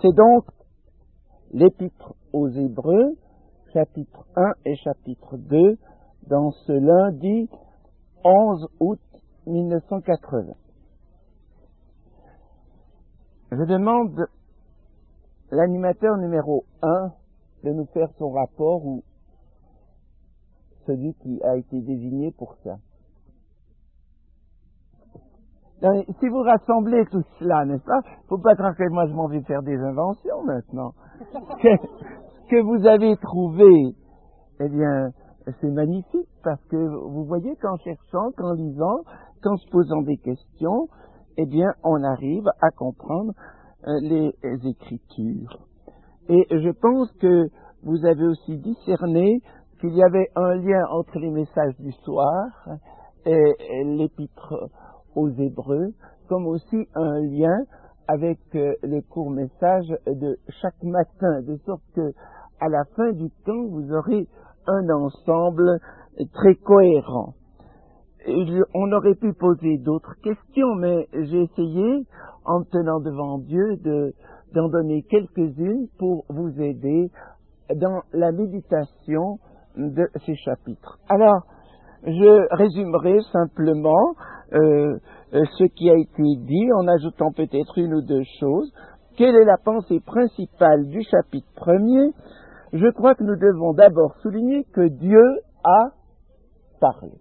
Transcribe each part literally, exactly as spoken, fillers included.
C'est donc l'Épître aux Hébreux, chapitre un et chapitre deux, dans ce lundi onze août mille neuf cent quatre-vingts. Je demande l'animateur numéro un de nous faire son rapport, ou celui qui a été désigné pour ça. Donc, si vous rassemblez tout cela, n'est-ce pas, il ne faut pas croire que moi je m'en vais faire des inventions maintenant. Ce que vous avez trouvé, eh bien, c'est magnifique, parce que vous voyez qu'en cherchant, qu'en lisant, qu'en se posant des questions, eh bien, on arrive à comprendre euh, les, les Écritures. Et je pense que vous avez aussi discerné qu'il y avait un lien entre les messages du soir et, et l'Épître aux Hébreux, comme aussi un lien avec euh, les courts messages de chaque matin, de sorte que à la fin du temps, vous aurez un ensemble très cohérent. Et on aurait pu poser d'autres questions, mais j'ai essayé, en me tenant devant Dieu, de, d'en donner quelques-unes pour vous aider dans la méditation de ces chapitres. Alors, je résumerai simplement euh, ce qui a été dit, en ajoutant peut-être une ou deux choses. Quelle est la pensée principale du chapitre premier? Je crois que nous devons d'abord souligner que Dieu a parlé.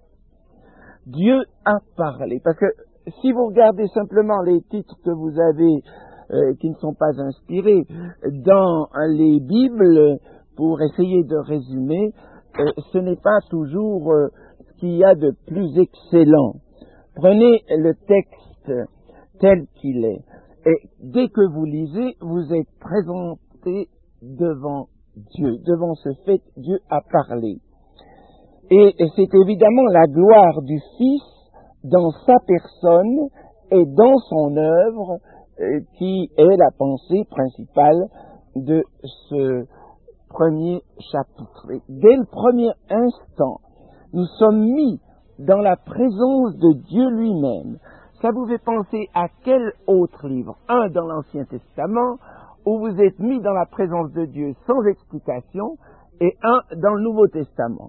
Dieu a parlé. Parce que si vous regardez simplement les titres que vous avez, euh, qui ne sont pas inspirés, dans les Bibles, pour essayer de résumer, euh, ce n'est pas toujours euh, ce qu'il y a de plus excellent. Prenez le texte tel qu'il est. Et dès que vous lisez, vous êtes présenté devant Dieu. Devant ce fait, Dieu a parlé. Et c'est évidemment la gloire du Fils dans sa personne et dans son œuvre euh, qui est la pensée principale de ce premier chapitre. Et dès le premier instant, nous sommes mis dans la présence de Dieu lui-même. Ça vous fait penser à quel autre livre? Un dans l'Ancien Testament, où vous êtes mis dans la présence de Dieu sans explication, et un dans le Nouveau Testament.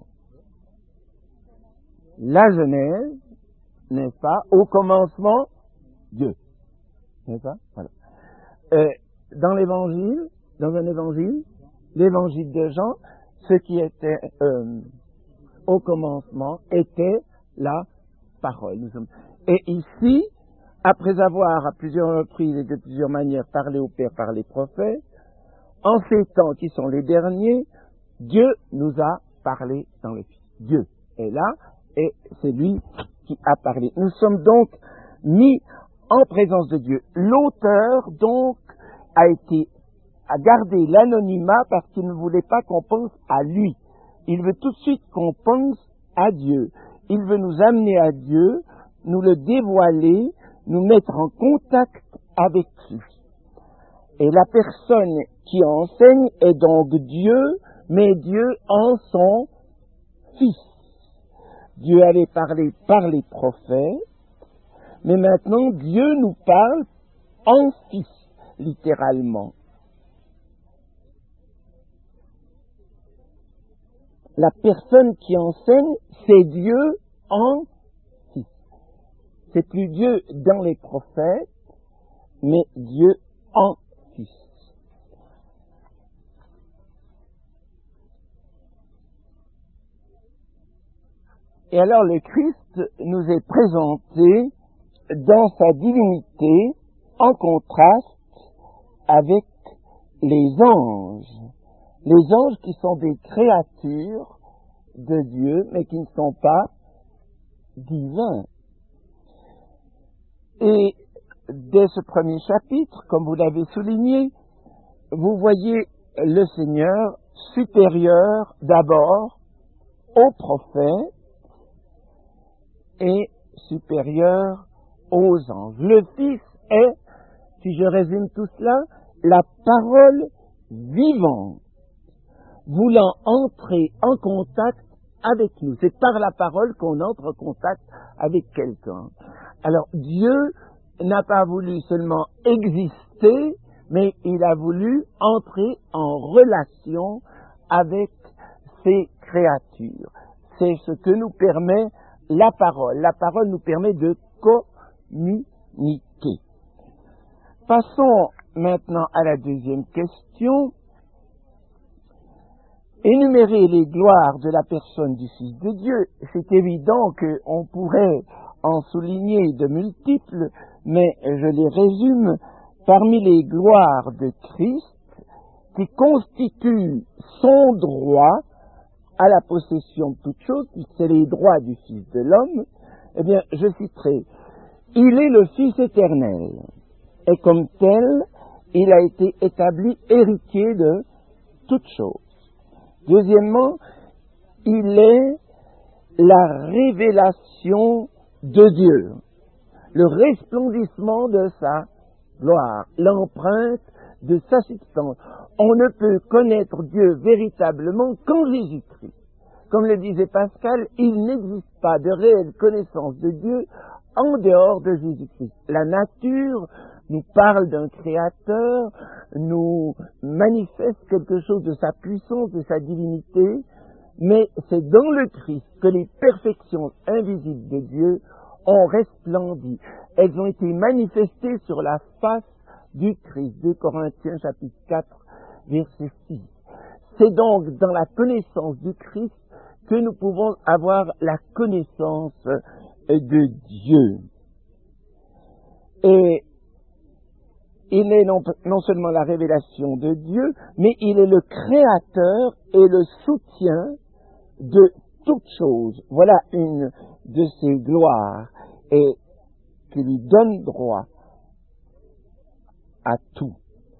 La Genèse, n'est-ce pas? Au commencement, Dieu. N'est-ce pas? Voilà. Euh, dans l'Évangile, dans un Évangile, l'Évangile de Jean, ce qui était euh, au commencement était la parole. Nous sommes... Et ici, après avoir à plusieurs reprises et de plusieurs manières parlé au Père par les prophètes, en ces temps qui sont les derniers, Dieu nous a parlé dans le Fils. Dieu est là et c'est lui qui a parlé. Nous sommes donc mis en présence de Dieu. L'auteur donc a été à garder l'anonymat parce qu'il ne voulait pas qu'on pense à lui. Il veut tout de suite qu'on pense à Dieu. Il veut nous amener à Dieu, nous le dévoiler, nous mettre en contact avec lui. Et la personne qui enseigne est donc Dieu, mais Dieu en son Fils. Dieu avait parlé par les prophètes, mais maintenant Dieu nous parle en Fils, littéralement. La personne qui enseigne, c'est Dieu en Fils. C'est plus Dieu dans les prophètes, mais Dieu en Fils. Et alors le Christ nous est présenté dans sa divinité en contraste avec les anges. Les anges qui sont des créatures de Dieu, mais qui ne sont pas divins. Et dès ce premier chapitre, comme vous l'avez souligné, vous voyez le Seigneur supérieur d'abord aux prophètes et supérieur aux anges. Le Fils est, si je résume tout cela, la parole vivante, voulant entrer en contact avec nous. C'est par la parole qu'on entre en contact avec quelqu'un. Alors Dieu n'a pas voulu seulement exister, mais il a voulu entrer en relation avec ses créatures. C'est ce que nous permet la parole. La parole nous permet de communiquer. Passons maintenant à la deuxième question. Énumérer les gloires de la personne du Fils de Dieu, c'est évident qu'on pourrait en souligner de multiples, mais je les résume. Parmi les gloires de Christ, qui constituent son droit à la possession de toutes choses, puisque c'est les droits du Fils de l'homme, eh bien, je citerai, il est le Fils éternel, et comme tel, il a été établi héritier de toutes choses. Deuxièmement, il est la révélation de Dieu, le resplendissement de sa gloire, l'empreinte de sa substance. On ne peut connaître Dieu véritablement qu'en Jésus-Christ. Comme le disait Pascal, il n'existe pas de réelle connaissance de Dieu en dehors de Jésus-Christ. La nature nous parle d'un créateur, nous manifeste quelque chose de sa puissance, de sa divinité, mais c'est dans le Christ que les perfections invisibles de Dieu ont resplendi. Elles ont été manifestées sur la face du Christ. deux Corinthiens chapitre quatre, verset six. C'est donc dans la connaissance du Christ que nous pouvons avoir la connaissance de Dieu. Et il est non, non seulement la révélation de Dieu, mais il est le créateur et le soutien de toutes choses. Voilà une de ses gloires, et qui lui donne droit à tout.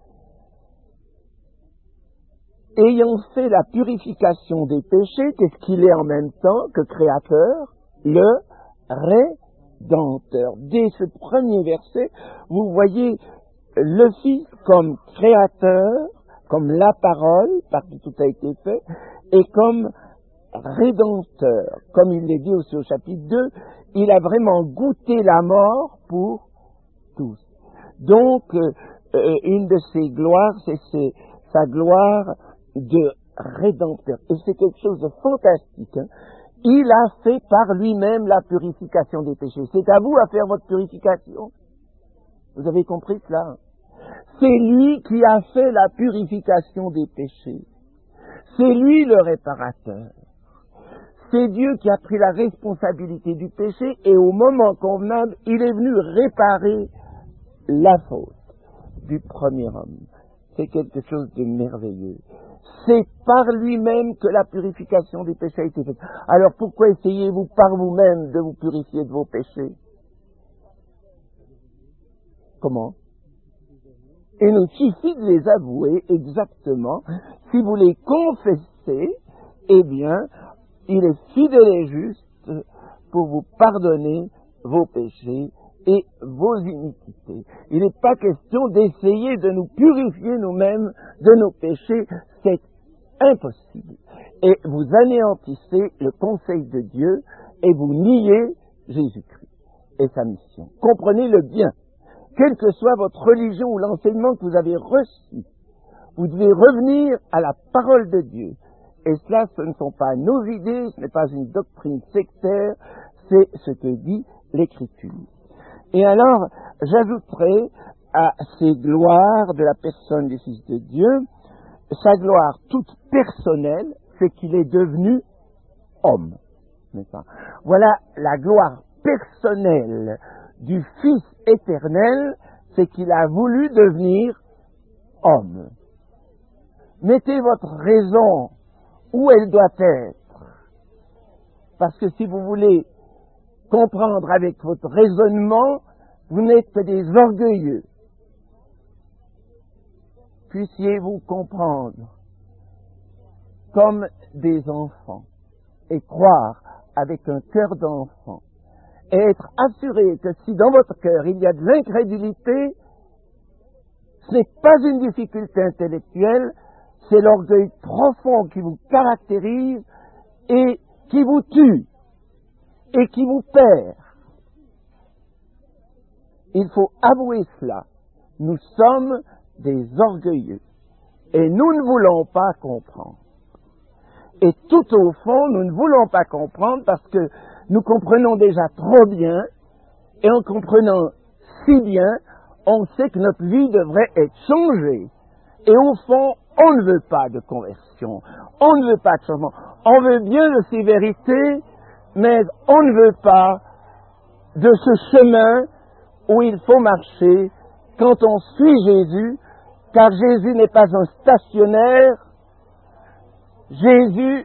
Ayant fait la purification des péchés, qu'est-ce qu'il est en même temps que créateur? Le Rédempteur. Dès ce premier verset, vous voyez le Fils comme créateur, comme la parole, par qui tout a été fait, et comme Rédempteur. Comme il l'est dit aussi au chapitre deux, il a vraiment goûté la mort pour tous. Donc, euh, une de ses gloires, c'est ce, sa gloire de Rédempteur. Et c'est quelque chose de fantastique. Hein. Il a fait par lui-même la purification des péchés. C'est à vous à faire votre purification. Vous avez compris cela? C'est lui qui a fait la purification des péchés. C'est lui le réparateur. C'est Dieu qui a pris la responsabilité du péché et au moment convenable, il est venu réparer la faute du premier homme. C'est quelque chose de merveilleux. C'est par lui-même que la purification des péchés a été faite. Alors pourquoi essayez-vous par vous-même de vous purifier de vos péchés? Comment? Il nous suffit de les avouer exactement. Si vous les confessez, eh bien, il est fidèle et juste pour vous pardonner vos péchés et vos iniquités. Il n'est pas question d'essayer de nous purifier nous-mêmes de nos péchés. C'est impossible. Et vous anéantissez le conseil de Dieu et vous niez Jésus-Christ et sa mission. Comprenez-le bien. Quelle que soit votre religion ou l'enseignement que vous avez reçu, vous devez revenir à la parole de Dieu. Et cela, ce ne sont pas nos idées, ce n'est pas une doctrine sectaire, c'est ce que dit l'Écriture. Et alors, j'ajouterai à ces gloires de la personne du Fils de Dieu, sa gloire toute personnelle, c'est qu'il est devenu homme. N'est-ce pas? Voilà la gloire personnelle du Fils éternel, c'est qu'il a voulu devenir homme. Mettez votre raison où elle doit être. Parce que si vous voulez comprendre avec votre raisonnement, vous n'êtes que des orgueilleux. Puissiez-vous comprendre comme des enfants et croire avec un cœur d'enfant et être assuré que si dans votre cœur il y a de l'incrédulité, ce n'est pas une difficulté intellectuelle, c'est l'orgueil profond qui vous caractérise et qui vous tue et qui vous perd. Il faut avouer cela. Nous sommes des orgueilleux. Et nous ne voulons pas comprendre. Et tout au fond, nous ne voulons pas comprendre parce que nous comprenons déjà trop bien, et en comprenant si bien, on sait que notre vie devrait être changée. Et au fond, on ne veut pas de conversion, on ne veut pas de changement. On veut bien de ces vérités, mais on ne veut pas de ce chemin où il faut marcher quand on suit Jésus, car Jésus n'est pas un stationnaire, Jésus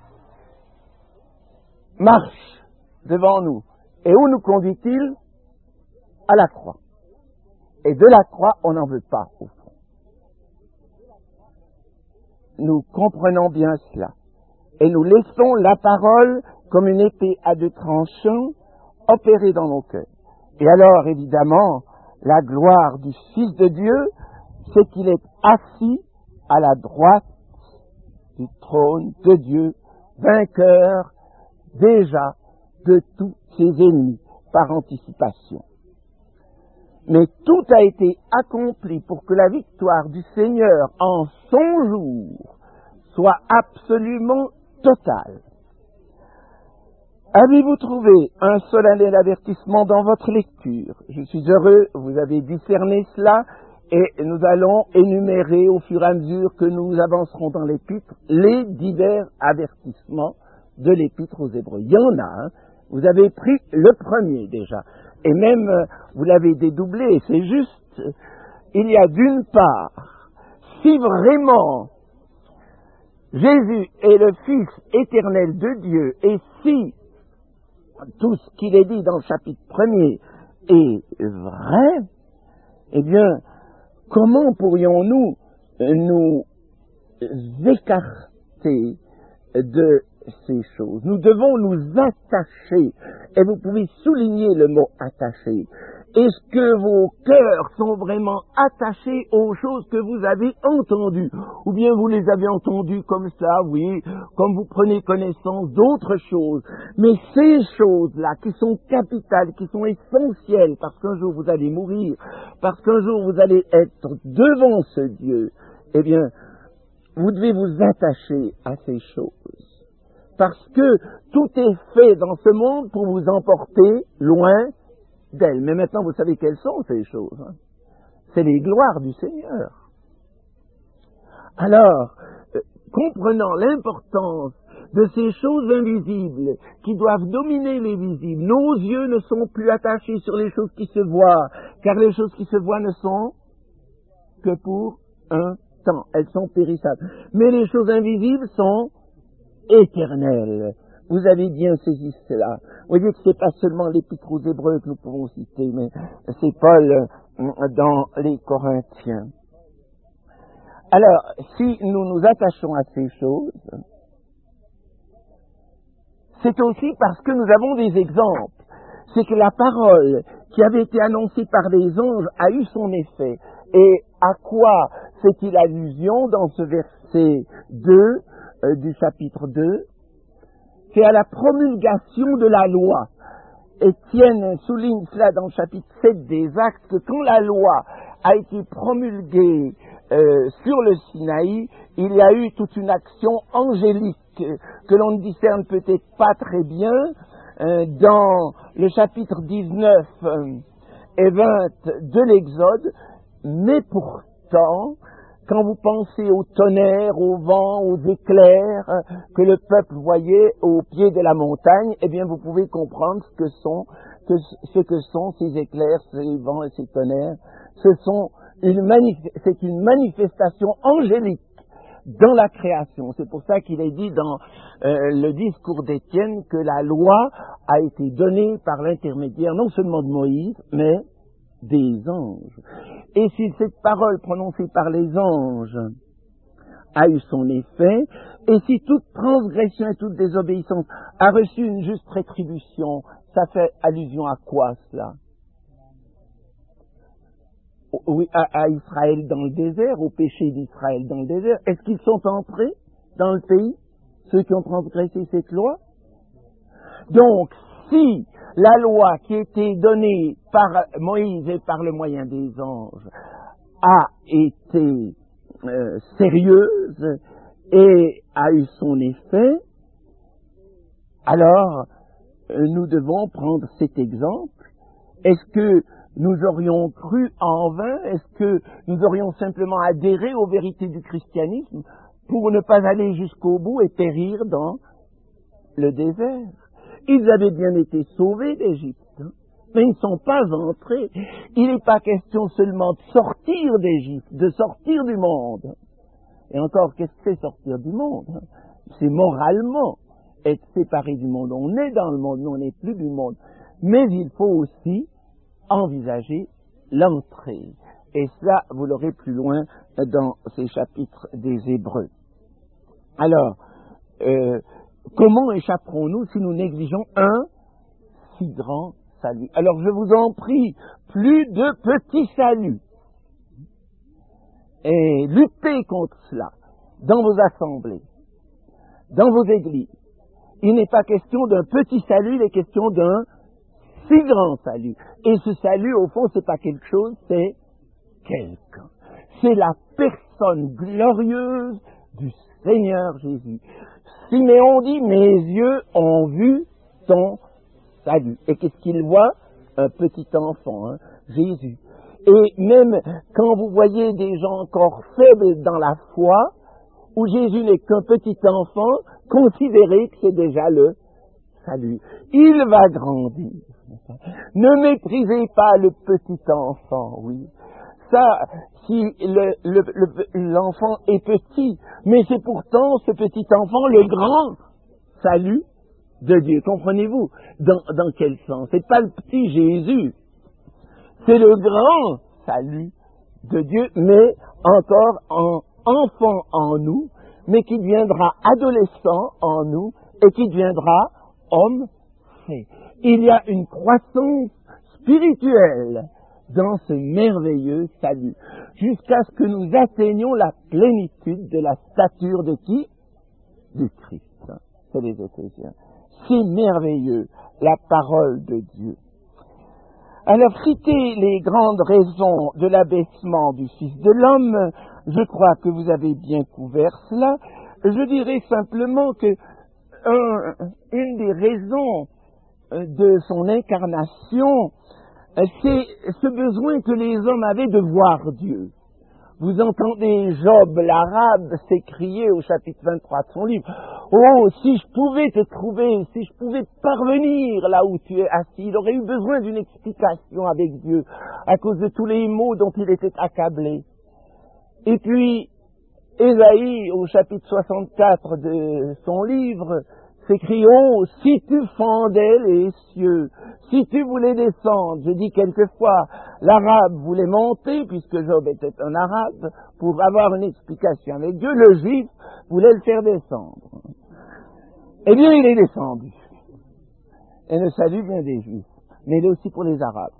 marche devant nous. Et où nous conduit-il? À la croix. Et de la croix, on n'en veut pas, au fond. Nous comprenons bien cela. Et nous laissons la parole, comme une épée à deux tranchants, opérer dans nos cœurs. Et alors, évidemment, la gloire du Fils de Dieu, c'est qu'il est assis à la droite du trône de Dieu, vainqueur déjà de tous ses ennemis par anticipation. Mais tout a été accompli pour que la victoire du Seigneur en son jour soit absolument totale. Avez-vous trouvé un solennel avertissement dans votre lecture? Je suis heureux, vous avez discerné cela, et nous allons énumérer au fur et à mesure que nous avancerons dans l'épître les divers avertissements de l'épître aux Hébreux. Il y en a, hein. Vous avez pris le premier déjà, et même euh, vous l'avez dédoublé, c'est juste. Il y a d'une part, si vraiment Jésus est le Fils éternel de Dieu, et si tout ce qu'il est dit dans le chapitre premier est vrai, eh bien, comment pourrions-nous nous écarter de ces choses? Nous devons nous attacher, et vous pouvez souligner le mot attacher. Est-ce que vos cœurs sont vraiment attachés aux choses que vous avez entendues? Ou bien vous les avez entendues comme ça, oui, comme vous prenez connaissance d'autres choses. Mais ces choses-là qui sont capitales, qui sont essentielles, parce qu'un jour vous allez mourir, parce qu'un jour vous allez être devant ce Dieu, eh bien, vous devez vous attacher à ces choses. Parce que tout est fait dans ce monde pour vous emporter loin d'elle. Mais maintenant, vous savez quelles sont ces choses. Hein? C'est les gloires du Seigneur. Alors, euh, comprenant l'importance de ces choses invisibles qui doivent dominer les visibles, nos yeux ne sont plus attachés sur les choses qui se voient, car les choses qui se voient ne sont que pour un temps. Elles sont périssables. Mais les choses invisibles sont éternelles. Vous avez bien saisi cela. Vous voyez que ce n'est pas seulement l'épître aux Hébreux que nous pouvons citer, mais c'est Paul dans les Corinthiens. Alors, si nous nous attachons à ces choses, c'est aussi parce que nous avons des exemples. C'est que la parole qui avait été annoncée par les anges a eu son effet. Et à quoi fait-il allusion dans ce verset deux euh, du chapitre deux? C'est à la promulgation de la loi. Étienne souligne cela dans le chapitre sept des Actes, que quand la loi a été promulguée euh, sur le Sinaï, il y a eu toute une action angélique que l'on ne discerne peut-être pas très bien euh, dans le chapitre dix-neuf euh, et vingt de l'Exode, mais pourtant, quand vous pensez au tonnerre, au vent, aux éclairs que le peuple voyait au pied de la montagne, eh bien vous pouvez comprendre ce que sont, que, ce que sont ces éclairs, ces vents et ces tonnerres. Ce sont une manif- c'est une manifestation angélique dans la création. C'est pour ça qu'il est dit dans euh, le discours d'Étienne que la loi a été donnée par l'intermédiaire non seulement de Moïse, mais des anges. Et si cette parole prononcée par les anges a eu son effet, et si toute transgression et toute désobéissance a reçu une juste rétribution, ça fait allusion à quoi cela? Oui, à, à Israël dans le désert, au péché d'Israël dans le désert. Est-ce qu'ils sont entrés dans le pays, ceux qui ont transgressé cette loi? Donc, si la loi qui était donnée par Moïse et par le moyen des anges a été euh, sérieuse et a eu son effet, alors euh, nous devons prendre cet exemple. Est-ce que nous aurions cru en vain? Est-ce que nous aurions simplement adhéré aux vérités du christianisme pour ne pas aller jusqu'au bout et périr dans le désert? Ils avaient bien été sauvés d'Égypte, hein, mais ils ne sont pas entrés. Il n'est pas question seulement de sortir d'Égypte, de sortir du monde. Et encore, qu'est-ce que c'est sortir du monde? C'est moralement être séparé du monde. On est dans le monde, mais on n'est plus du monde. Mais il faut aussi envisager l'entrée. Et cela, vous l'aurez plus loin dans ces chapitres des Hébreux. Alors, euh, comment échapperons-nous si nous négligeons un si grand salut? Alors, je vous en prie, plus de petits saluts. Et luttez contre cela dans vos assemblées, dans vos églises. Il n'est pas question d'un petit salut, il est question d'un si grand salut. Et ce salut, au fond, c'est pas quelque chose, c'est quelqu'un. C'est la personne glorieuse du Seigneur Jésus. Siméon dit, mes yeux ont vu ton salut. Et qu'est-ce qu'il voit? Un petit enfant, hein, Jésus. Et même quand vous voyez des gens encore faibles dans la foi, où Jésus n'est qu'un petit enfant, considérez que c'est déjà le salut. Il va grandir. Ne méprisez pas le petit enfant, oui. Ça, si le, le, le, l'enfant est petit, mais c'est pourtant ce petit enfant le grand salut de Dieu. Comprenez-vous? Dans, dans quel sens? C'est pas le petit Jésus. C'est le grand salut de Dieu, mais encore en enfant en nous, mais qui deviendra adolescent en nous et qui deviendra homme fait. Il y a une croissance spirituelle dans ce merveilleux salut, jusqu'à ce que nous atteignions la plénitude de la stature de qui? Du Christ. C'est les Éphésiens. C'est merveilleux, la parole de Dieu. Alors, citer les grandes raisons de l'abaissement du Fils de l'homme, je crois que vous avez bien couvert cela. Je dirais simplement que un, une des raisons de son incarnation, c'est ce besoin que les hommes avaient de voir Dieu. Vous entendez Job, l'arabe, s'écrier au chapitre vingt-trois de son livre, « Oh, si je pouvais te trouver, si je pouvais parvenir là où tu es assis, il aurait eu besoin d'une explication avec Dieu à cause de tous les maux dont il était accablé. » Et puis, Ésaïe, au chapitre soixante-quatre de son livre, s'écrit, « Oh, si tu fendais les cieux, si tu voulais descendre. » Je dis quelquefois, l'arabe voulait monter, puisque Job était un arabe, pour avoir une explication avec Dieu. Le juif voulait le faire descendre. Eh bien, il est descendu. Et le salut vient des juifs, mais il est aussi pour les arabes.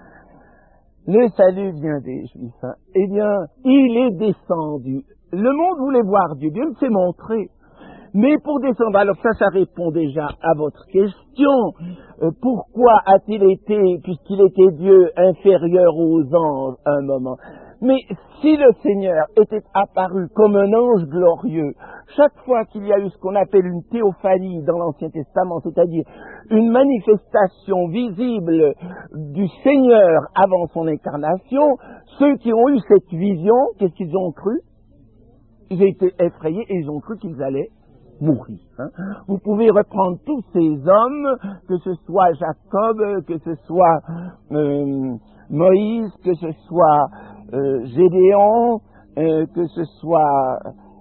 Le salut vient des juifs. Hein. Eh bien, il est descendu. Le monde voulait voir Dieu. Dieu s'est montré. Mais pour descendre, alors ça, ça répond déjà à votre question. Euh, pourquoi a-t-il été, puisqu'il était Dieu, inférieur aux anges à un moment? Mais si le Seigneur était apparu comme un ange glorieux, chaque fois qu'il y a eu ce qu'on appelle une théophanie dans l'Ancien Testament, c'est-à-dire une manifestation visible du Seigneur avant son incarnation, ceux qui ont eu cette vision, qu'est-ce qu'ils ont cru? Ils ont été effrayés et ils ont cru qu'ils allaient mourir. Hein. Vous pouvez reprendre tous ces hommes, que ce soit Jacob, que ce soit euh, Moïse, que ce soit euh, Gédéon, euh, que ce soit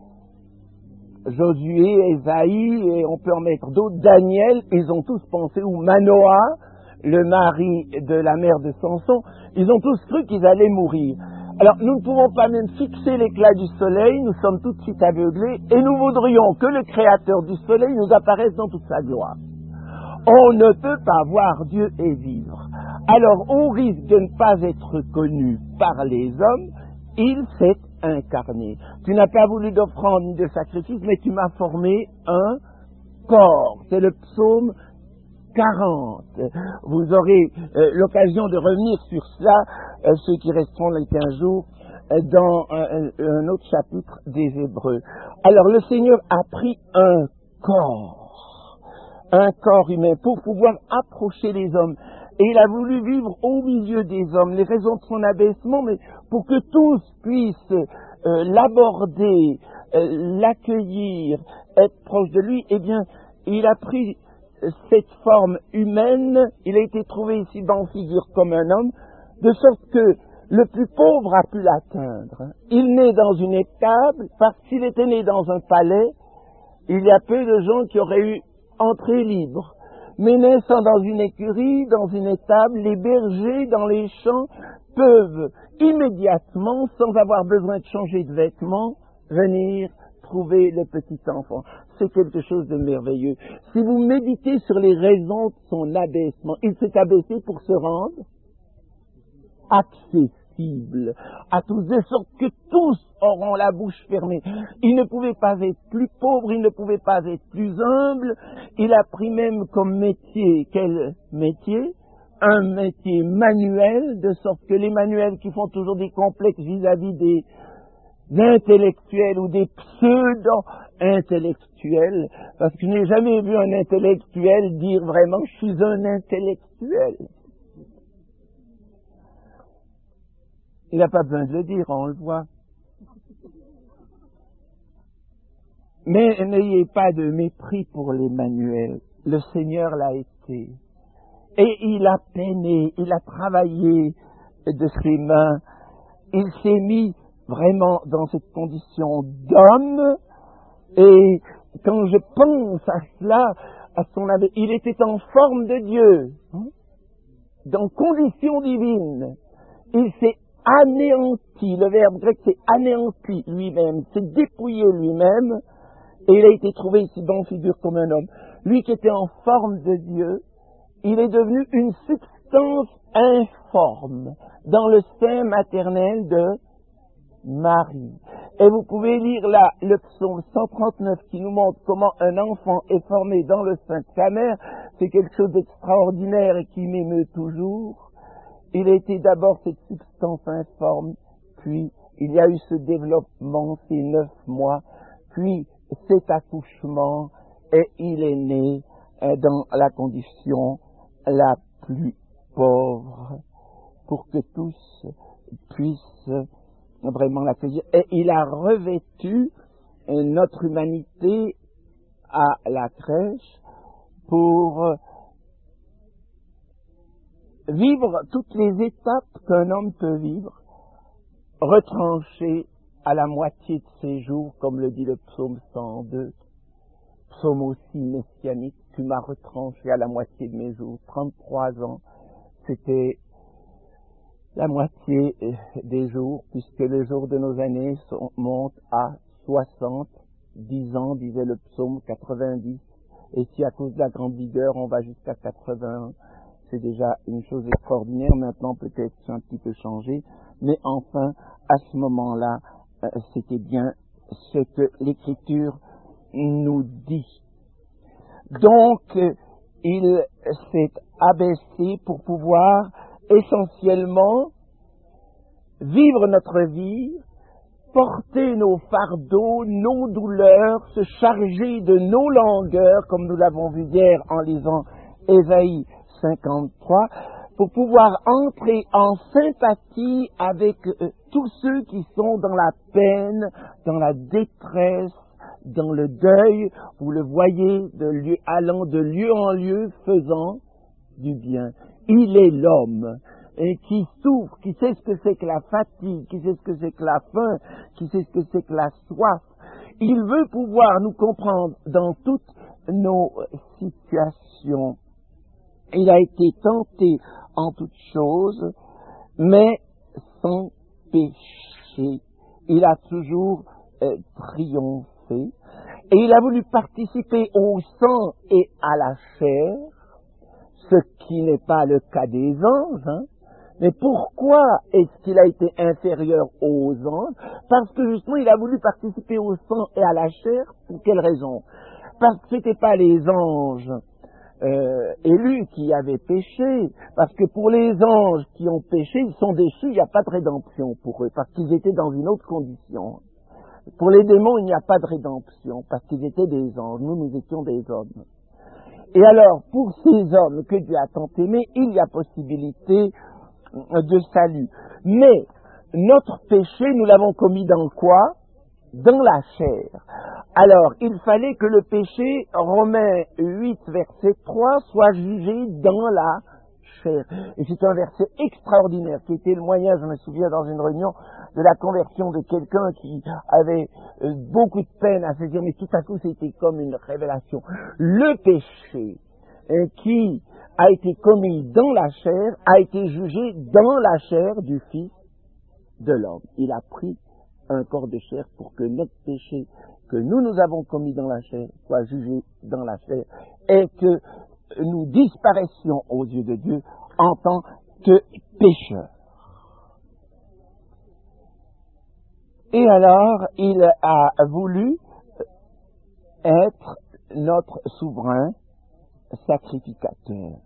Josué, Ésaïe, et on peut en mettre d'autres, Daniel, ils ont tous pensé, ou Manoah, le mari de la mère de Samson, ils ont tous cru qu'ils allaient mourir. Alors, nous ne pouvons pas même fixer l'éclat du soleil, nous sommes tout de suite aveuglés, et nous voudrions que le Créateur du soleil nous apparaisse dans toute sa gloire. On ne peut pas voir Dieu et vivre. Alors, au risque de ne pas être connu par les hommes, il s'est incarné. Tu n'as pas voulu d'offrande ni de sacrifice, mais tu m'as formé un corps. C'est le psaume quarante. Vous aurez euh, l'occasion de revenir sur cela, euh, ceux qui resteront les quinze jours, dans un, un autre chapitre des Hébreux. Alors le Seigneur a pris un corps, un corps humain pour pouvoir approcher les hommes. Et il a voulu vivre au milieu des hommes, les raisons de son abaissement, mais pour que tous puissent euh, l'aborder, euh, l'accueillir, être proche de lui, eh bien, il a pris cette forme humaine, il a été trouvé ici dans figure comme un homme, de sorte que le plus pauvre a pu l'atteindre. Il naît dans une étable, parce qu'il était né dans un palais, il y a peu de gens qui auraient eu entrée libre. Mais naissant dans une écurie, dans une étable, les bergers dans les champs peuvent immédiatement, sans avoir besoin de changer de vêtements, venir trouver le petit enfant. C'est quelque chose de merveilleux. Si vous méditez sur les raisons de son abaissement, il s'est abaissé pour se rendre accessible à tous, de sorte que tous auront la bouche fermée. Il ne pouvait pas être plus pauvre, il ne pouvait pas être plus humble. Il a pris même comme métier, quel métier? Un métier manuel, de sorte que les manuels qui font toujours des complexes vis-à-vis des intellectuels ou des pseudo-intellectuels, parce que je n'ai jamais vu un intellectuel dire vraiment « je suis un intellectuel ». Il n'a pas besoin de le dire, on le voit. Mais n'ayez pas de mépris pour les manuels. Le Seigneur l'a été. Et il a peiné, il a travaillé de ses mains. Il s'est mis vraiment dans cette condition d'homme. Et quand je pense à cela, à son avis, il était en forme de Dieu, hein, dans condition divine. Il s'est anéanti, le verbe grec c'est anéanti lui-même, s'est dépouillé lui-même, et il a été trouvé ici dans figure comme un homme. Lui qui était en forme de Dieu, il est devenu une substance informe dans le sein maternel de Marie. Et vous pouvez lire là le psaume cent trente-neuf qui nous montre comment un enfant est formé dans le sein de sa mère. C'est quelque chose d'extraordinaire et qui m'émeut toujours. Il a été d'abord cette substance informe, puis il y a eu ce développement, ces neuf mois, puis cet accouchement, et il est né dans la condition la plus pauvre, pour que tous puissent vraiment l'accueillir. Et il a revêtu notre humanité à la crèche pour vivre toutes les étapes qu'un homme peut vivre, retranché à la moitié de ses jours, comme le dit le psaume cent deux, psaume aussi messianique, tu m'as retranché à la moitié de mes jours, trente-trois ans, c'était la moitié des jours, puisque le jour de nos années sont, monte à soixante, dix ans, disait le psaume quatre-vingt-dix, et si à cause de la grande vigueur on va jusqu'à quatre-vingts, c'est déjà une chose extraordinaire. Maintenant peut-être c'est un petit peu changé, mais enfin à ce moment-là euh, c'était bien ce que l'Écriture nous dit. Donc euh, il s'est abaissé pour pouvoir essentiellement vivre notre vie, porter nos fardeaux, nos douleurs, se charger de nos langueurs, comme nous l'avons vu hier en lisant Ésaïe cinquante-trois, pour pouvoir entrer en sympathie avec euh, tous ceux qui sont dans la peine, dans la détresse, dans le deuil. Vous le voyez, de lieu, allant de lieu en lieu, faisant du bien. Il est l'homme et qui souffre, qui sait ce que c'est que la fatigue, qui sait ce que c'est que la faim, qui sait ce que c'est que la soif. Il veut pouvoir nous comprendre dans toutes nos situations. Il a été tenté en toutes choses, mais sans péché. Il a toujours euh, triomphé. Et il a voulu participer au sang et à la chair, ce qui n'est pas le cas des anges. Hein. Mais pourquoi est-ce qu'il a été inférieur aux anges? Parce que justement, il a voulu participer au sang et à la chair. Pour quelle raison? Parce que ce n'étaient pas les anges euh, élus qui avaient péché, parce que pour les anges qui ont péché, ils sont déchus, il n'y a pas de rédemption pour eux, parce qu'ils étaient dans une autre condition. Pour les démons, il n'y a pas de rédemption, parce qu'ils étaient des anges, nous, nous étions des hommes. Et alors, pour ces hommes que Dieu a tant aimés, il y a possibilité de salut. Mais, notre péché, nous l'avons commis dans quoi? Dans la chair. Alors, il fallait que le péché, Romains huit, verset trois, soit jugé dans la chair. Et c'est un verset extraordinaire qui était le moyen, je me souviens dans une réunion, de la conversion de quelqu'un qui avait euh, beaucoup de peine à se dire, mais tout à coup c'était comme une révélation. Le péché euh, qui a été commis dans la chair a été jugé dans la chair du Fils de l'homme. Il a pris un corps de chair pour que notre péché que nous nous avons commis dans la chair soit jugé dans la chair et que nous disparaissions aux yeux de Dieu en tant que pécheurs. Et alors, il a voulu être notre souverain sacrificateur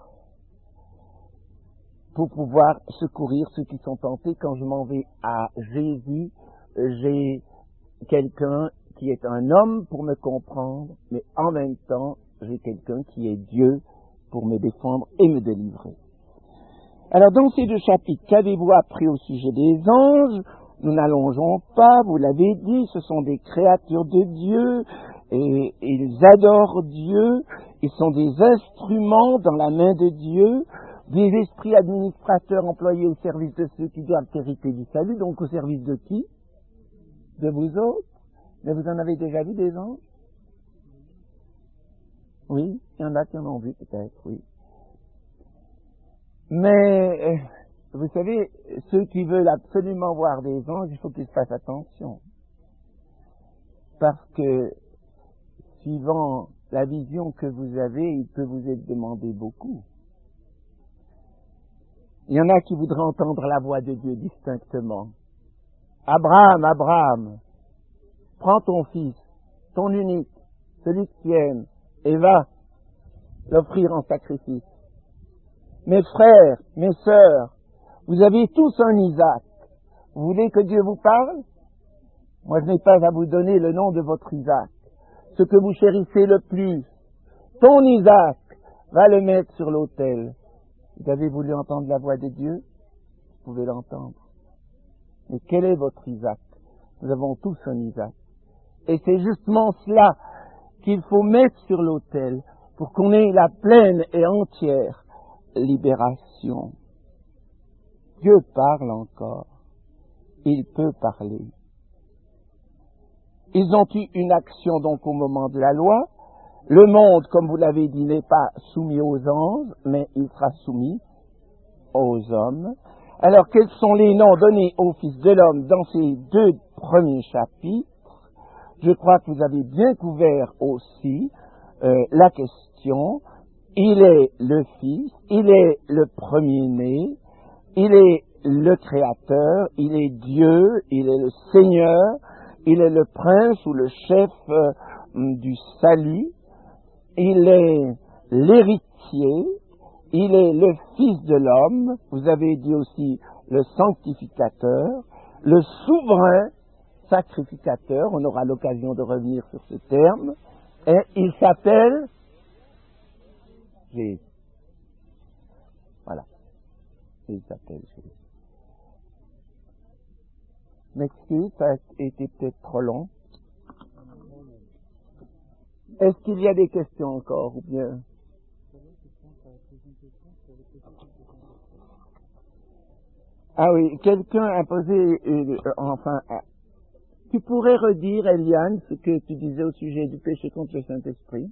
pour pouvoir secourir ceux qui sont tentés. Quand je m'en vais à Jésus, j'ai quelqu'un qui est un homme pour me comprendre, mais en même temps, j'ai quelqu'un qui est Dieu pour me défendre et me délivrer. Alors, dans ces deux chapitres, qu'avez-vous appris au sujet des anges? Nous n'allongeons pas, vous l'avez dit, ce sont des créatures de Dieu, et ils adorent Dieu, ils sont des instruments dans la main de Dieu, des esprits administrateurs employés au service de ceux qui doivent hériter du salut, donc au service de qui? De vous autres? Mais vous en avez déjà vu des anges? Oui, il y en a qui en ont vu peut-être, oui. Mais, vous savez, ceux qui veulent absolument voir des anges, il faut qu'ils fassent attention. Parce que, suivant la vision que vous avez, il peut vous être demandé beaucoup. Il y en a qui voudraient entendre la voix de Dieu distinctement. Abraham, Abraham, prends ton fils, ton unique, celui que tu aimes, et va l'offrir en sacrifice. Mes frères, mes sœurs, vous avez tous un Isaac. Vous voulez que Dieu vous parle? Moi, je n'ai pas à vous donner le nom de votre Isaac. Ce que vous chérissez le plus, ton Isaac, va le mettre sur l'autel. Vous avez voulu entendre la voix de Dieu? Vous pouvez l'entendre. Mais quel est votre Isaac? Nous avons tous un Isaac. Et c'est justement cela qu'il faut mettre sur l'autel pour qu'on ait la pleine et entière libération. Dieu parle encore. Il peut parler. Ils ont eu une action donc au moment de la loi. Le monde, comme vous l'avez dit, n'est pas soumis aux anges, mais il sera soumis aux hommes. Alors, quels sont les noms donnés au Fils de l'homme dans ces deux premiers chapitres? Je crois que vous avez bien couvert aussi euh, la question. Il est le Fils, il est le premier-né, il est le Créateur, il est Dieu, il est le Seigneur, il est le prince ou le chef euh, du salut, il est l'héritier, il est le Fils de l'homme, vous avez dit aussi le sanctificateur, le souverain sacrificateur, on aura l'occasion de revenir sur ce terme, et il s'appelle Jésus. Voilà. Il s'appelle Jésus. M'excuse, ça a été peut-être trop long. Est-ce qu'il y a des questions encore, ou bien? Ah oui, quelqu'un a posé, euh, enfin, euh, tu pourrais redire, Eliane, ce que tu disais au sujet du péché contre le Saint-Esprit?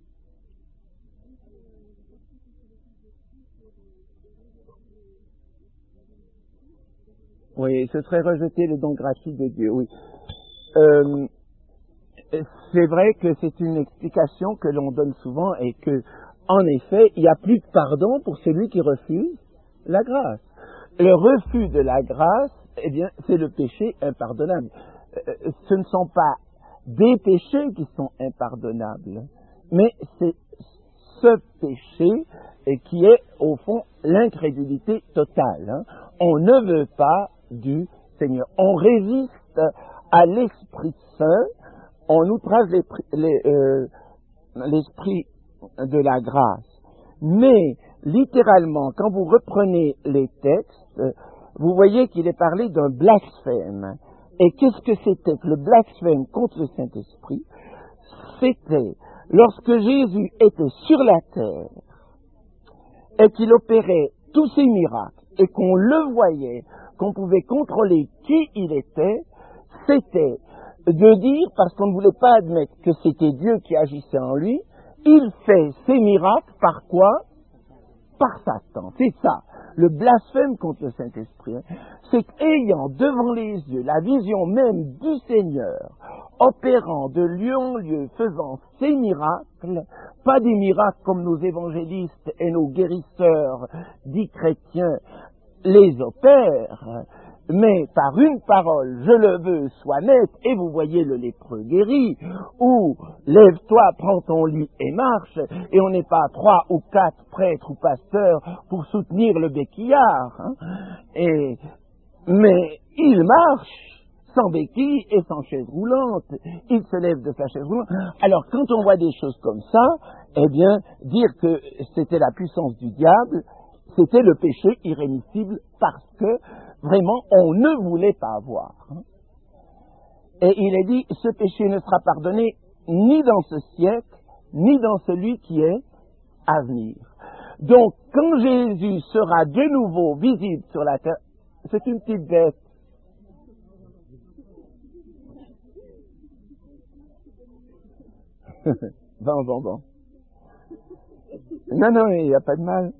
Oui, ce serait rejeter le don gratuit de Dieu, oui. Euh, c'est vrai que c'est une explication que l'on donne souvent et que, en effet, il n'y a plus de pardon pour celui qui refuse la grâce. Le refus de la grâce, eh bien, c'est le péché impardonnable. Euh, ce ne sont pas des péchés qui sont impardonnables, mais c'est ce péché et qui est au fond l'incrédulité totale. Hein. On ne veut pas du Seigneur. On résiste à l'Esprit Saint, on outrage l'esprit les, euh, l'esprit de la grâce. Mais littéralement, quand vous reprenez les textes, vous voyez qu'il est parlé d'un blasphème. Et qu'est-ce que c'était que le blasphème contre le Saint-Esprit? C'était lorsque Jésus était sur la terre et qu'il opérait tous ces miracles et qu'on le voyait, qu'on pouvait contrôler qui il était, c'était de dire, parce qu'on ne voulait pas admettre que c'était Dieu qui agissait en lui, il fait ces miracles par quoi? Par Satan. C'est ça. Le blasphème contre le Saint-Esprit, hein, c'est qu'ayant devant les yeux la vision même du Seigneur, opérant de lieu en lieu, faisant ces miracles, pas des miracles comme nos évangélistes et nos guérisseurs dits chrétiens les opèrent, mais par une parole, je le veux, sois net, et vous voyez le lépreux guéri, ou lève-toi, prends ton lit et marche, et on n'est pas trois ou quatre prêtres ou pasteurs pour soutenir le béquillard, hein, et, mais il marche sans béquille et sans chaise roulante, il se lève de sa chaise roulante. Alors quand on voit des choses comme ça, eh bien, dire que c'était la puissance du diable, c'était le péché irrémissible parce que vraiment, on ne voulait pas voir. Et il est dit, ce péché ne sera pardonné ni dans ce siècle, ni dans celui qui est à venir. Donc, quand Jésus sera de nouveau visible sur la terre, c'est une petite bête. Bon, bon, bon. Non, non, il n'y a pas de mal.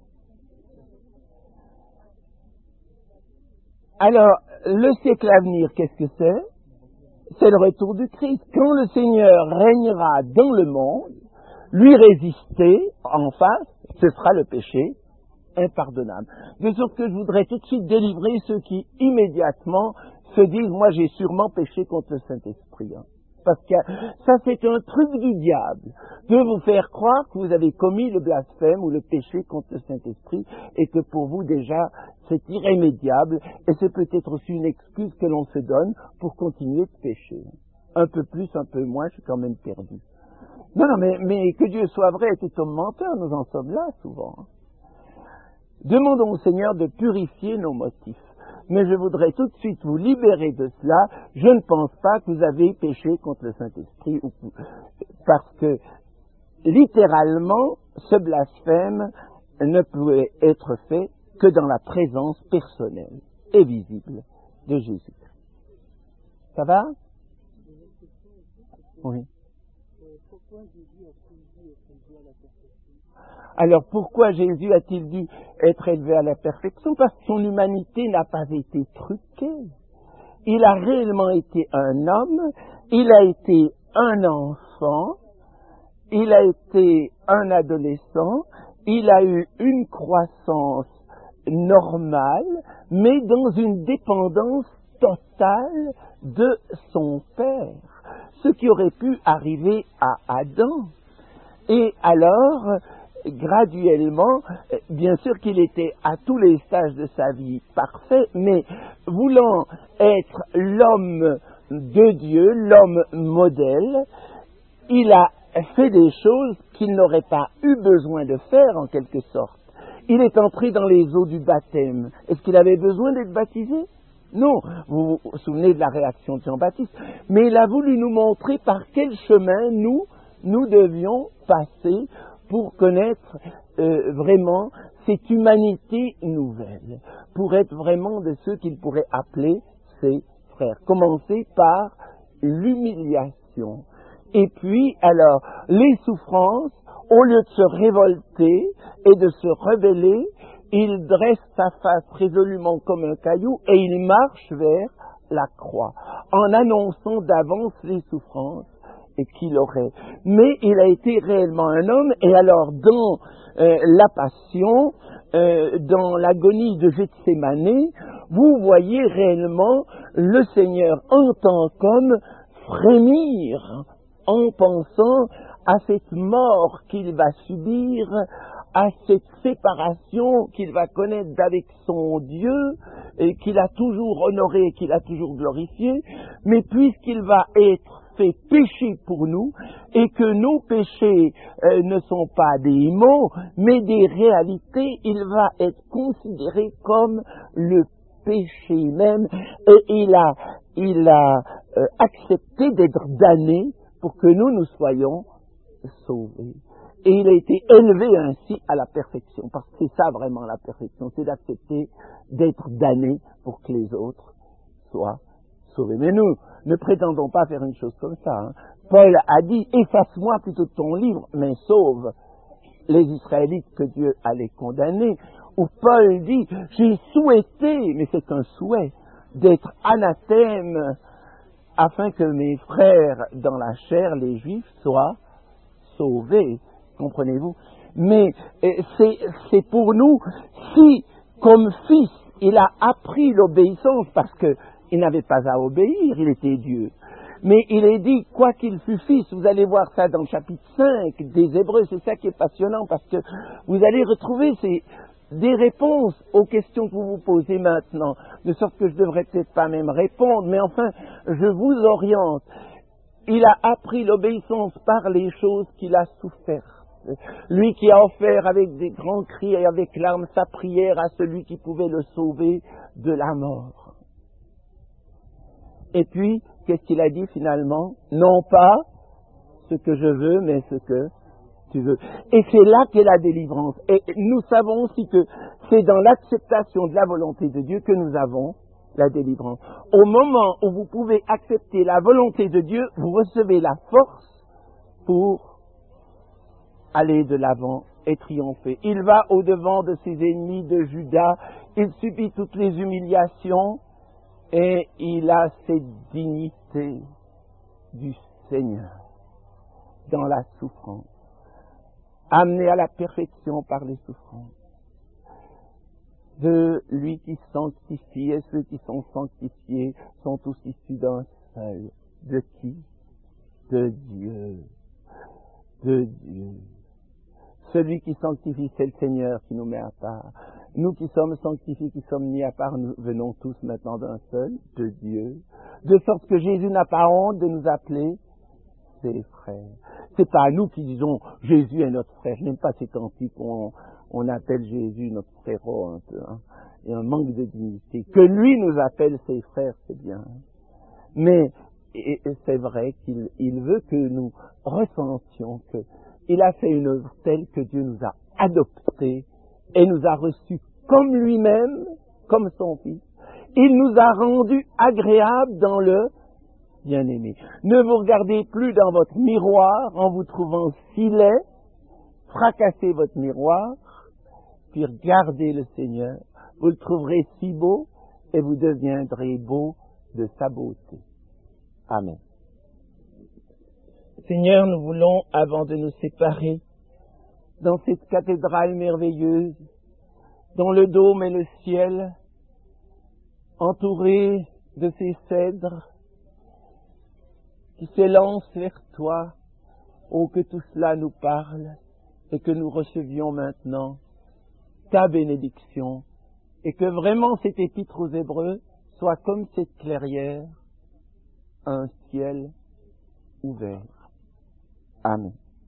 Alors, le siècle à venir, qu'est-ce que c'est? C'est le retour du Christ. Quand le Seigneur régnera dans le monde, lui résister en face, ce sera le péché impardonnable. De sorte que je voudrais tout de suite délivrer ceux qui immédiatement se disent « moi j'ai sûrement péché contre le Saint-Esprit hein. ». Parce que ça c'est un truc du diable, de vous faire croire que vous avez commis le blasphème ou le péché contre le Saint-Esprit et que pour vous déjà c'est irrémédiable et c'est peut-être aussi une excuse que l'on se donne pour continuer de pécher. Un peu plus, un peu moins, je suis quand même perdu. Non, non, mais, mais que Dieu soit vrai et tout homme menteur, nous en sommes là souvent. Demandons au Seigneur de purifier nos motifs. Mais je voudrais tout de suite vous libérer de cela. Je ne pense pas que vous avez péché contre le Saint-Esprit, parce que littéralement, ce blasphème ne pouvait être fait que dans la présence personnelle et visible de Jésus-Christ. Ça va? Oui. Alors pourquoi Jésus a-t-il dû être élevé à la perfection? Parce que son humanité n'a pas été truquée. Il a réellement été un homme, il a été un enfant, il a été un adolescent, il a eu une croissance normale, mais dans une dépendance totale de son Père, ce qui aurait pu arriver à Adam. Et alors, graduellement, bien sûr qu'il était à tous les stages de sa vie parfait, mais voulant être l'homme de Dieu, l'homme modèle, il a fait des choses qu'il n'aurait pas eu besoin de faire en quelque sorte. Il est entré dans les eaux du baptême. Est-ce qu'il avait besoin d'être baptisé? Non. Vous vous souvenez de la réaction de Jean-Baptiste. Mais il a voulu nous montrer par quel chemin nous, nous devions passer pour connaître euh, vraiment cette humanité nouvelle, pour être vraiment de ceux qu'il pourrait appeler ses frères. Commencer par l'humiliation. Et puis, alors, les souffrances, au lieu de se révolter et de se rebeller, il dresse sa face résolument comme un caillou et il marche vers la croix, en annonçant d'avance les souffrances et qu'il aurait. Mais il a été réellement un homme, et alors dans euh, la passion, euh, dans l'agonie de Gethsémanée, vous voyez réellement le Seigneur en tant qu'homme frémir en pensant à cette mort qu'il va subir, à cette séparation qu'il va connaître d'avec son Dieu, et qu'il a toujours honoré et qu'il a toujours glorifié, mais puisqu'il va être fait péché pour nous, et que nos péchés euh, ne sont pas des mots, mais des réalités, il va être considéré comme le péché même, et il a, il a euh, accepté d'être damné pour que nous, nous soyons sauvés. Et il a été élevé ainsi à la perfection, parce que c'est ça vraiment la perfection, c'est d'accepter d'être damné pour que les autres soient sauvés. Mais nous, ne prétendons pas faire une chose comme ça. Hein. Paul a dit, efface-moi plutôt de ton livre, mais sauve les Israélites que Dieu allait condamner. Ou Paul dit, j'ai souhaité, mais c'est un souhait, d'être anathème, afin que mes frères dans la chair, les Juifs, soient sauvés. Comprenez-vous? Mais c'est, c'est pour nous, si, comme fils, il a appris l'obéissance, parce qu'il n'avait pas à obéir, il était Dieu. Mais il est dit, quoi qu'il fût fils, vous allez voir ça dans le chapitre cinq des Hébreux, c'est ça qui est passionnant, parce que vous allez retrouver ces, des réponses aux questions que vous vous posez maintenant, de sorte que je ne devrais peut-être pas même répondre, mais enfin, je vous oriente. Il a appris l'obéissance par les choses qu'il a souffert. Lui qui a offert avec des grands cris et avec larmes sa prière à celui qui pouvait le sauver de la mort. Et puis, qu'est-ce qu'il a dit finalement? Non pas ce que je veux, mais ce que tu veux. Et c'est là qu'est la délivrance. Et nous savons aussi que c'est dans l'acceptation de la volonté de Dieu que nous avons la délivrance. Au moment où vous pouvez accepter la volonté de Dieu, vous recevez la force pour aller de l'avant et triompher. Il va au-devant de ses ennemis de Juda, il subit toutes les humiliations et il a cette dignité du Seigneur dans la souffrance, amené à la perfection par les souffrances. De lui qui sanctifie, et ceux qui sont sanctifiés sont tous issus d'un seul. De qui? De Dieu. De Dieu. Celui qui sanctifie, c'est le Seigneur qui nous met à part. Nous qui sommes sanctifiés, qui sommes mis à part, nous venons tous maintenant d'un seul, de Dieu. De sorte que Jésus n'a pas honte de nous appeler ses frères. C'est pas nous qui disons Jésus est notre frère. Je n'aime pas ces cantiques où on, on appelle Jésus notre frérot un peu. Hein. Il y a un manque de dignité. Que lui nous appelle ses frères, c'est bien. Mais et, et c'est vrai qu'il il veut que nous ressentions que il a fait une œuvre telle que Dieu nous a adoptés et nous a reçus comme lui-même, comme son Fils. Il nous a rendus agréables dans le bien-aimé. Ne vous regardez plus dans votre miroir en vous trouvant si laid, fracassez votre miroir, puis regardez le Seigneur. Vous le trouverez si beau et vous deviendrez beau de sa beauté. Amen. Seigneur, nous voulons, avant de nous séparer, dans cette cathédrale merveilleuse, dont le dôme est le ciel, entouré de ces cèdres qui s'élancent vers toi, oh, que tout cela nous parle et que nous recevions maintenant ta bénédiction et que vraiment cet épître aux Hébreux soit comme cette clairière, un ciel ouvert. Amen.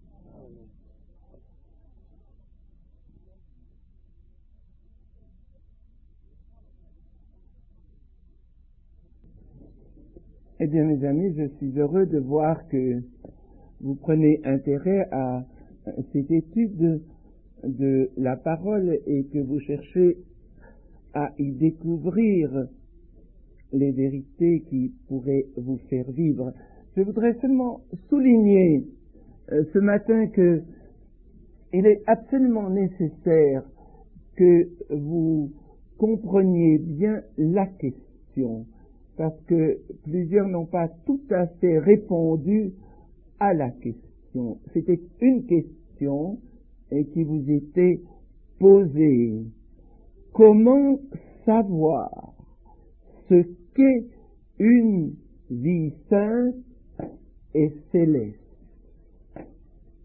Eh bien, mes amis, je suis heureux de voir que vous prenez intérêt à cette étude de, de la parole et que vous cherchez à y découvrir les vérités qui pourraient vous faire vivre. Je voudrais seulement souligner euh, ce matin que il est absolument nécessaire que vous compreniez bien la question, parce que plusieurs n'ont pas tout à fait répondu à la question. C'était une question et qui vous était posée. Comment savoir ce qu'est une vie sainte et céleste?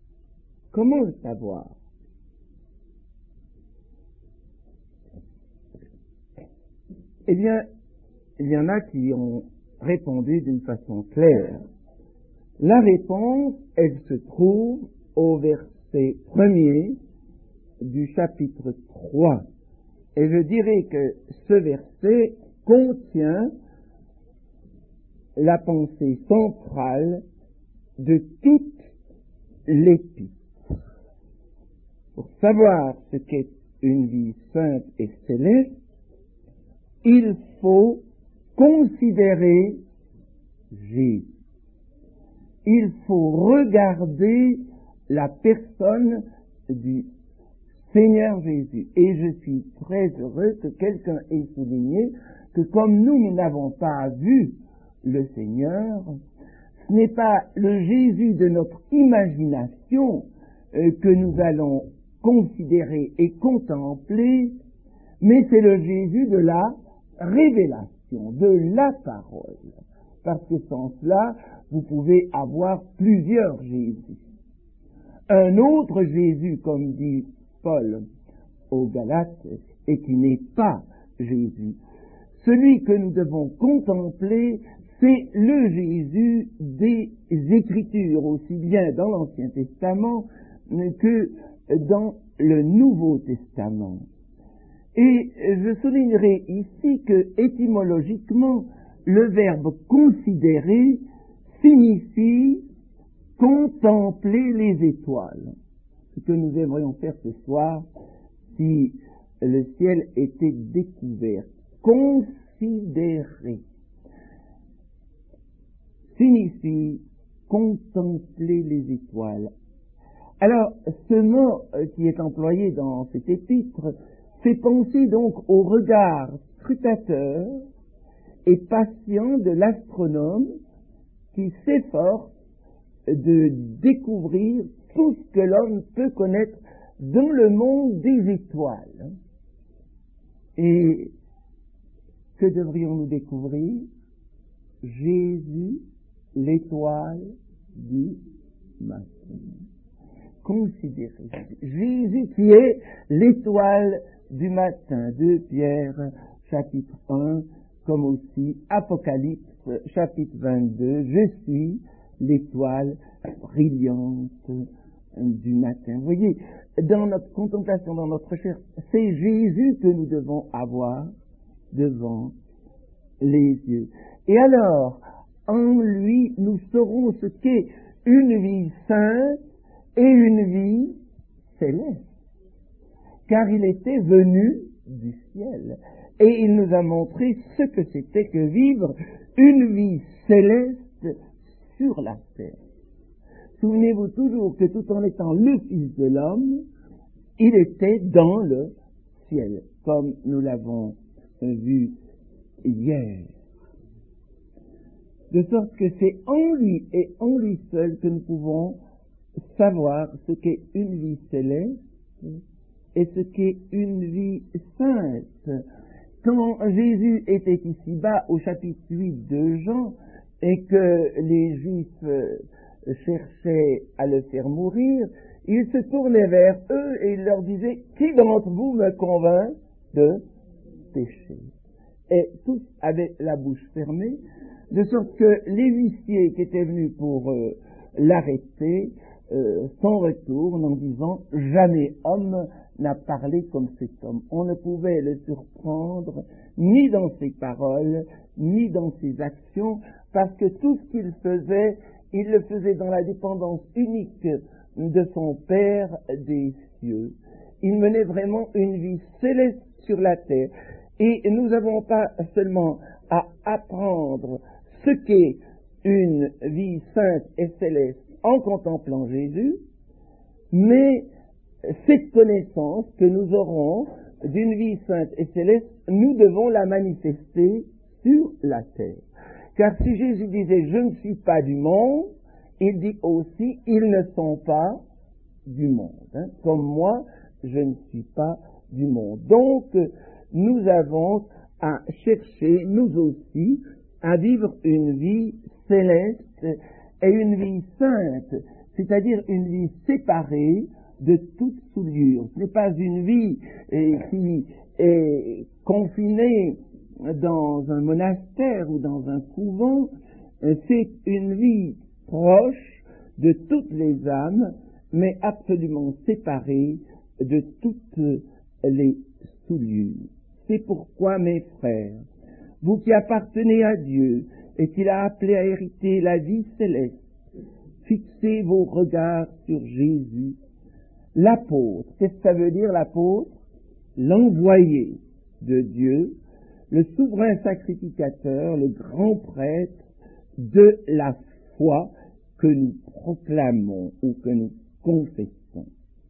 Comment le savoir? Eh bien, il y en a qui ont répondu d'une façon claire. La réponse, elle se trouve au verset premier du chapitre trois. Et je dirais que ce verset contient la pensée centrale de toute l'épître. Pour savoir ce qu'est une vie sainte et céleste, il faut considérer Jésus. Il faut regarder la personne du Seigneur Jésus. Et je suis très heureux que quelqu'un ait souligné que comme nous, nous n'avons pas vu le Seigneur, ce n'est pas le Jésus de notre imagination euh, que nous allons considérer et contempler, mais c'est le Jésus de la révélation, de la parole. Parce que sans cela, vous pouvez avoir plusieurs Jésus. Un autre Jésus, comme dit Paul aux Galates, et qui n'est pas Jésus. Celui que nous devons contempler, c'est le Jésus des Écritures, aussi bien dans l'Ancien Testament que dans le Nouveau Testament. Et je soulignerai ici que, étymologiquement, le verbe considérer signifie contempler les étoiles. Ce que nous aimerions faire ce soir si le ciel était découvert. Considérer signifie contempler les étoiles. Alors, ce mot qui est employé dans cet épître fait penser donc au regard scrutateur et patient de l'astronome qui s'efforce de découvrir tout ce que l'homme peut connaître dans le monde des étoiles. Et que devrions-nous découvrir? Jésus, l'étoile du matin. Considérez Jésus qui est l'étoile du matin. deux Pierre, chapitre un, comme aussi Apocalypse, chapitre vingt-deux. Je suis l'étoile brillante du matin. Vous voyez, dans notre contemplation, dans notre recherche, c'est Jésus que nous devons avoir devant les yeux. Et alors, en lui, nous saurons ce qu'est une vie sainte et une vie céleste. Car il était venu du ciel. Et il nous a montré ce que c'était que vivre une vie céleste sur la terre. Souvenez-vous toujours que tout en étant le Fils de l'homme, il était dans le ciel, comme nous l'avons vu hier. De sorte que c'est en lui et en lui seul que nous pouvons savoir ce qu'est une vie céleste et ce qu'est une vie sainte. Quand Jésus était ici-bas au chapitre huit de Jean et que les Juifs cherchaient à le faire mourir, il se tournait vers eux et il leur disait « Qui d'entre vous me convainc de péché ?» Et tous avaient la bouche fermée, de sorte que les huissiers qui étaient venus pour euh, l'arrêter euh, s'en retournent en disant « Jamais homme n'a parlé comme cet homme. » On ne pouvait le surprendre ni dans ses paroles, ni dans ses actions, parce que tout ce qu'il faisait, il le faisait dans la dépendance unique de son Père des cieux. Il menait vraiment une vie céleste sur la terre. Et nous n'avons pas seulement à apprendre ce qu'est une vie sainte et céleste en contemplant Jésus, mais cette connaissance que nous aurons d'une vie sainte et céleste, nous devons la manifester sur la terre. Car si Jésus disait « Je ne suis pas du monde », il dit aussi « Ils ne sont pas du monde hein, ». Comme moi, je ne suis pas du monde. Donc, nous avons à chercher, nous aussi, à vivre une vie céleste et une vie sainte. c'est-à-dire une vie séparée de toute souillure. Ce n'est pas une vie eh, qui est confinée dans un monastère ou dans un couvent, c'est une vie proche de toutes les âmes, mais absolument séparée de toutes les souillures. C'est pourquoi, mes frères, vous qui appartenez à Dieu et qu'il a appelé à hériter la vie céleste, fixez vos regards sur Jésus, l'apôtre. Qu'est-ce que ça veut dire, l'apôtre? L'envoyé de Dieu, le souverain sacrificateur, le grand prêtre de la foi que nous proclamons ou que nous confessons.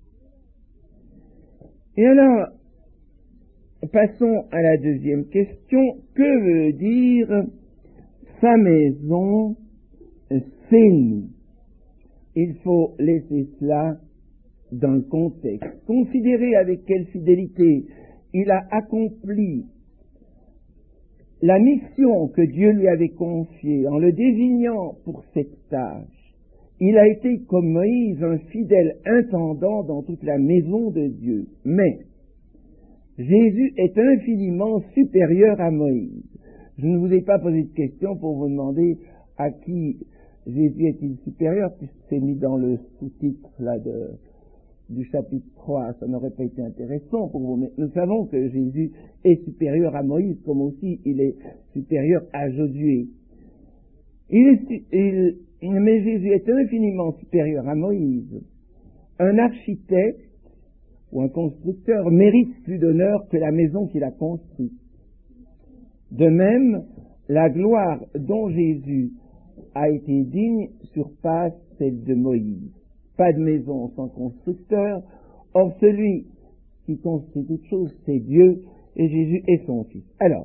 Et alors, passons à la deuxième question. Que veut dire sa maison, c'est nous? Il faut laisser cela dans le contexte. Considérez avec quelle fidélité il a accompli la mission que Dieu lui avait confiée en le désignant pour cette tâche. Il a été, comme Moïse, un fidèle intendant dans toute la maison de Dieu. Mais Jésus est infiniment supérieur à Moïse. Je ne vous ai pas posé de question pour vous demander à qui Jésus est-il supérieur, puisque c'est mis dans le sous-titre là de, du chapitre trois. Ça n'aurait pas été intéressant pour vous, mais nous savons que Jésus est supérieur à Moïse, comme aussi il est supérieur à Josué. Il est, il, mais Jésus est infiniment supérieur à Moïse. Un architecte ou un constructeur mérite plus d'honneur que la maison qu'il a construite. De même, la gloire dont Jésus a été digne surpasse celle de Moïse. Pas de maison sans constructeur. Or, celui qui construit toute chose, c'est Dieu, et Jésus est son Fils. Alors,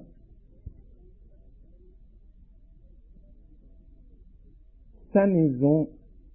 sa maison,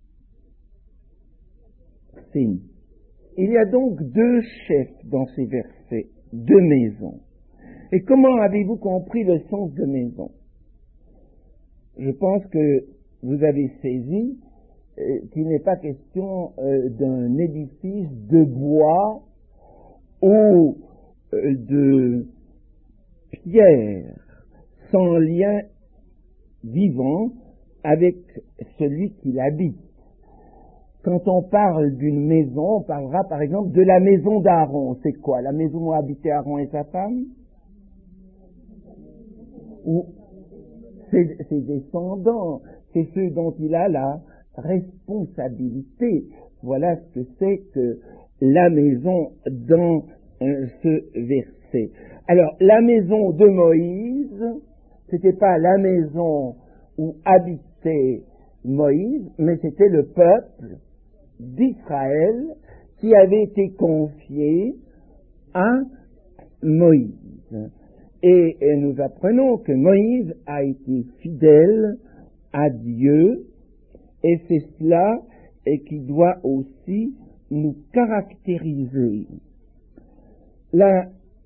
c'est nous. Il y a donc deux chefs dans ces versets, deux maisons. Et comment avez-vous compris le sens de maison? Je pense que vous avez saisi euh, qu'il n'est pas question euh, d'un édifice de bois ou euh, de pierre sans lien vivant avec celui qui l'habite. Quand on parle d'une maison, on parlera par exemple de la maison d'Aaron. C'est quoi? La maison où habitaient Aaron et sa femme? Ou ses, ses descendants, c'est ceux dont il a la responsabilité. Voilà ce que c'est que la maison dans euh, ce verset. Alors, la maison de Moïse, c'était pas la maison où habitait Moïse, mais c'était le peuple d'Israël qui avait été confié à Moïse. Et, et nous apprenons que Moïse a été fidèle à Dieu, et c'est cela et qui doit aussi nous caractériser. La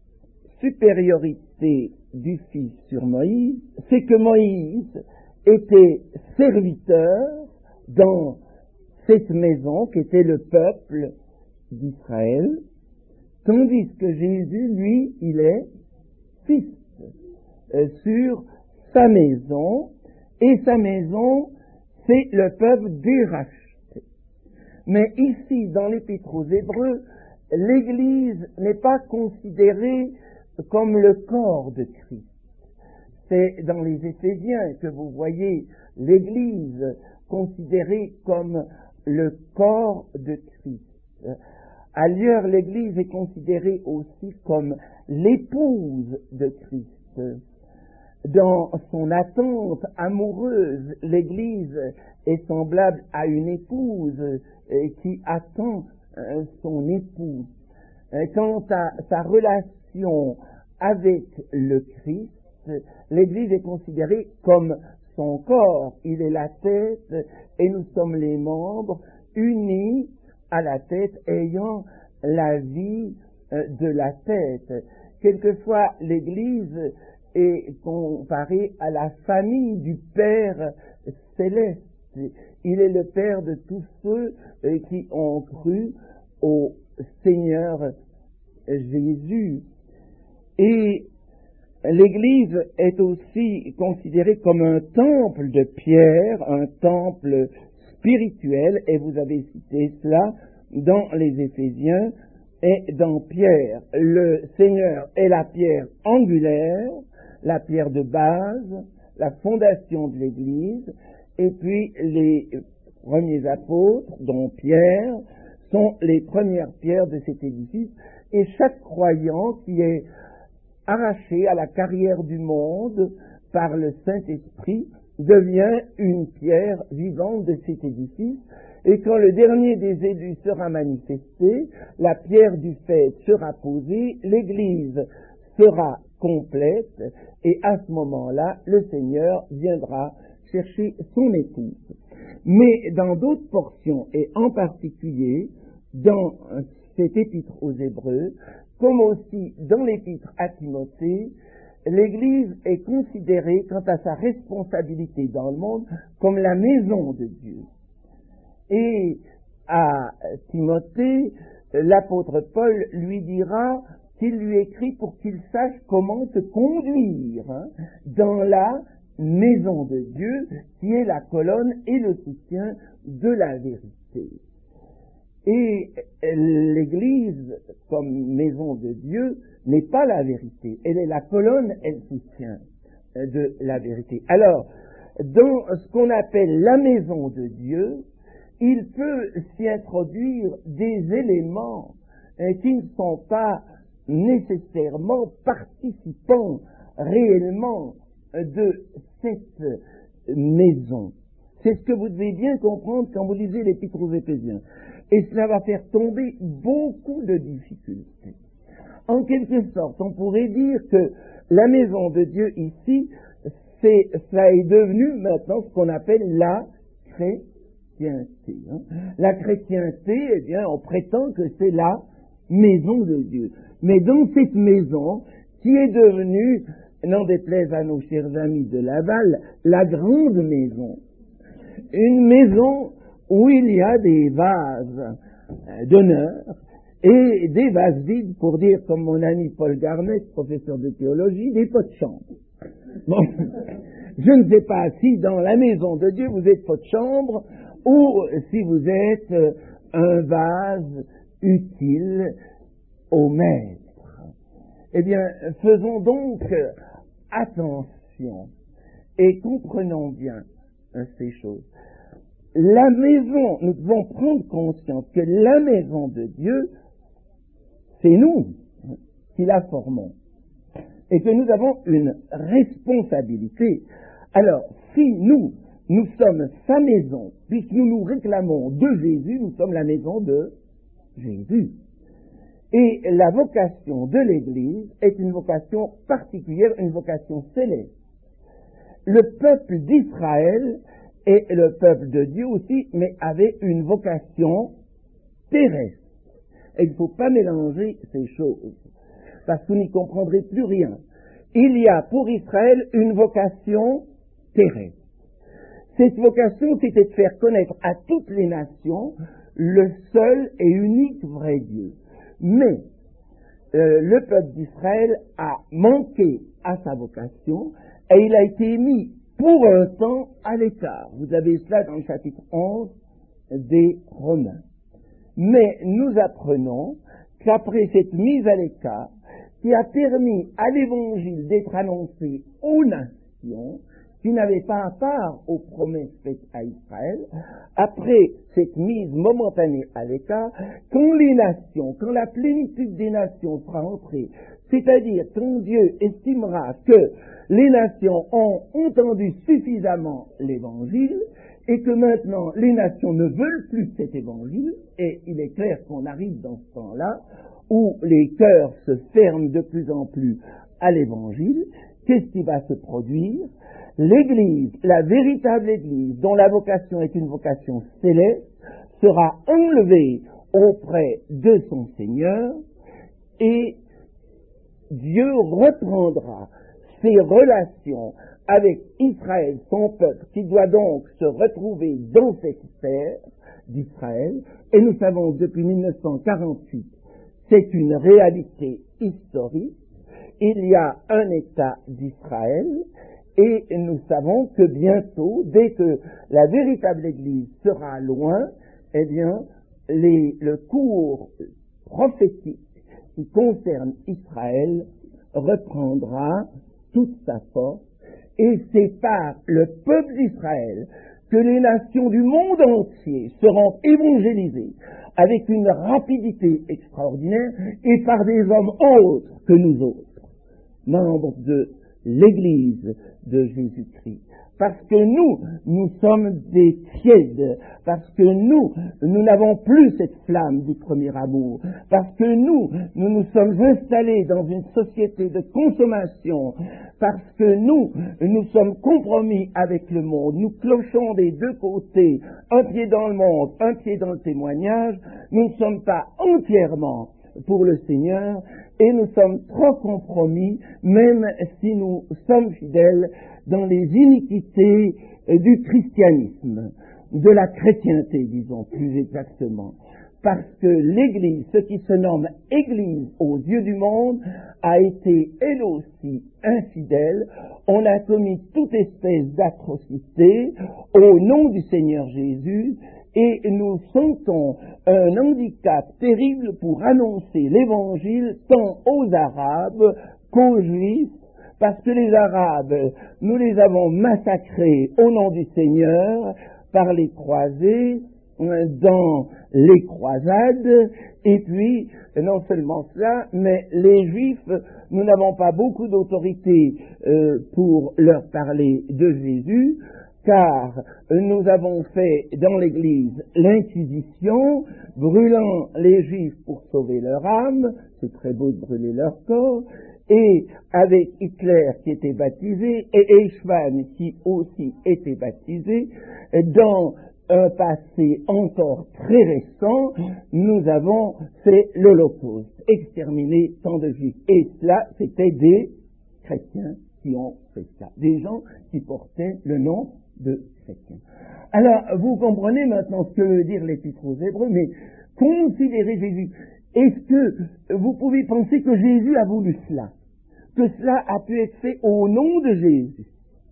supériorité du Fils sur Moïse, c'est que Moïse était serviteur dans cette maison qui était le peuple d'Israël, tandis que Jésus, lui, il est Fils euh, sur sa maison, et sa maison, c'est le peuple déracheté. Mais ici, dans l'Épître aux Hébreux, l'Église n'est pas considérée comme le corps de Christ. C'est dans les Éphésiens que vous voyez l'Église considérée comme le corps de Christ. Ailleurs, l'Église est considérée aussi comme l'épouse de Christ. Dans son attente amoureuse, l'Église est semblable à une épouse qui attend son époux. Quant à sa relation avec le Christ, l'Église est considérée comme son corps. Il est la tête et nous sommes les membres unis à la tête, ayant la vie de la tête. Quelquefois, l'Église est comparée à la famille du Père céleste. Il est le Père de tous ceux euh, qui ont cru au Seigneur Jésus. Et l'Église est aussi considérée comme un temple de pierre, un temple spirituel, et vous avez cité cela dans les Éphésiens et dans Pierre. Le Seigneur est la pierre angulaire, la pierre de base, la fondation de l'Église, et puis les premiers apôtres, dont Pierre, sont les premières pierres de cet édifice, et chaque croyant qui est arraché à la carrière du monde par le Saint-Esprit devient une pierre vivante de cet édifice, et quand le dernier des élus sera manifesté, la pierre du fait sera posée, l'Église sera complète, et à ce moment-là, le Seigneur viendra chercher son épouse. Mais dans d'autres portions, et en particulier dans cet épître aux Hébreux, comme aussi dans l'épître à Timothée, l'Église est considérée, quant à sa responsabilité dans le monde, comme la maison de Dieu. Et à Timothée, l'apôtre Paul lui dira qu'il lui écrit pour qu'il sache comment se conduire hein, dans la maison de Dieu, qui est la colonne et le soutien de la vérité. Et l'Église, comme maison de Dieu, n'est pas la vérité. Elle est la colonne et le soutien de la vérité. Alors, dans ce qu'on appelle la maison de Dieu, il peut s'y introduire des éléments euh, qui ne sont pas nécessairement participants réellement de cette maison. C'est ce que vous devez bien comprendre quand vous lisez l'Épître aux Éphésiens. Et cela va faire tomber beaucoup de difficultés. En quelque sorte, on pourrait dire que la maison de Dieu ici, c'est, ça est devenu maintenant ce qu'on appelle la chrétienté. Hein. La chrétienté, eh bien, on prétend que c'est la maison de Dieu. Mais dans cette maison, qui est devenue, n'en déplaise à nos chers amis de Laval, la grande maison, une maison où il y a des vases d'honneur et des vases vides, pour dire, comme mon ami Paul Garnet, professeur de théologie, des pots de chambre. Bon, je ne sais pas si dans la maison de Dieu vous êtes pot de chambre ou si vous êtes un vase utile au maître. Eh bien, faisons donc attention et comprenons bien ces choses. La maison, nous devons prendre conscience que la maison de Dieu, c'est nous qui la formons et que nous avons une responsabilité. Alors, si nous, nous sommes sa maison, puisque nous nous réclamons de Jésus, nous sommes la maison de Jésus. Et la vocation de l'Église est une vocation particulière, une vocation céleste. Le peuple d'Israël et le peuple de Dieu aussi, mais avait une vocation terrestre. Et il ne faut pas mélanger ces choses, parce que vous n'y comprendrez plus rien. Il y a pour Israël une vocation terrestre. Cette vocation, c'était de faire connaître à toutes les nations le seul et unique vrai Dieu. Mais euh, le peuple d'Israël a manqué à sa vocation et il a été mis pour un temps à l'écart. Vous avez cela dans le chapitre onze des Romains. Mais nous apprenons qu'après cette mise à l'écart, qui a permis à l'Évangile d'être annoncé aux nations, qui n'avaient pas à part aux promesses faites à Israël, après cette mise momentanée à l'écart, quand les nations, quand la plénitude des nations sera entrée, c'est-à-dire quand Dieu estimera que les nations ont entendu suffisamment l'Évangile, et que maintenant les nations ne veulent plus cet Évangile, et il est clair qu'on arrive dans ce temps-là, où les cœurs se ferment de plus en plus à l'Évangile, qu'est-ce qui va se produire? L'Église, la véritable Église, dont la vocation est une vocation céleste, sera enlevée auprès de son Seigneur, et Dieu reprendra ses relations avec Israël, son peuple, qui doit donc se retrouver dans cette sphère d'Israël, et nous savons que depuis mille neuf cent quarante-huit, c'est une réalité historique. Il y a un État d'Israël, et nous savons que bientôt, dès que la véritable Église sera loin, eh bien, les, le cours prophétique qui concerne Israël reprendra toute sa force, et c'est par le peuple d'Israël que les nations du monde entier seront évangélisées avec une rapidité extraordinaire, et par des hommes autres que nous autres, membres de l'Église de Jésus-Christ. Parce que nous, nous sommes des tièdes, parce que nous, nous n'avons plus cette flamme du premier amour, parce que nous, nous nous sommes installés dans une société de consommation, parce que nous, nous sommes compromis avec le monde, nous clochons des deux côtés, un pied dans le monde, un pied dans le témoignage, nous ne sommes pas entièrement pour le Seigneur, et nous sommes trop compromis, même si nous sommes fidèles dans les iniquités du christianisme, de la chrétienté, disons plus exactement. Parce que l'Église, ce qui se nomme Église aux yeux du monde, a été elle aussi infidèle. On a commis toute espèce d'atrocité au nom du Seigneur Jésus, et nous sentons un handicap terrible pour annoncer l'Évangile tant aux Arabes qu'aux Juifs, parce que les Arabes, nous les avons massacrés au nom du Seigneur par les croisés, dans les croisades, et puis, non seulement cela, mais les Juifs, nous n'avons pas beaucoup d'autorité euh, pour leur parler de Jésus, car nous avons fait dans l'Église l'Inquisition, brûlant les Juifs pour sauver leur âme, c'est très beau de brûler leur corps, et avec Hitler qui était baptisé, et Eichmann qui aussi était baptisé, dans un passé encore très récent, nous avons fait l'Holocauste, exterminé tant de Juifs. Et cela, c'était des chrétiens qui ont fait ça, des gens qui portaient le nom de chrétiens. Alors, vous comprenez maintenant ce que veut dire l'Épître aux Hébreux, mais considérez Jésus. Est-ce que vous pouvez penser que Jésus a voulu cela? Que cela a pu être fait au nom de Jésus?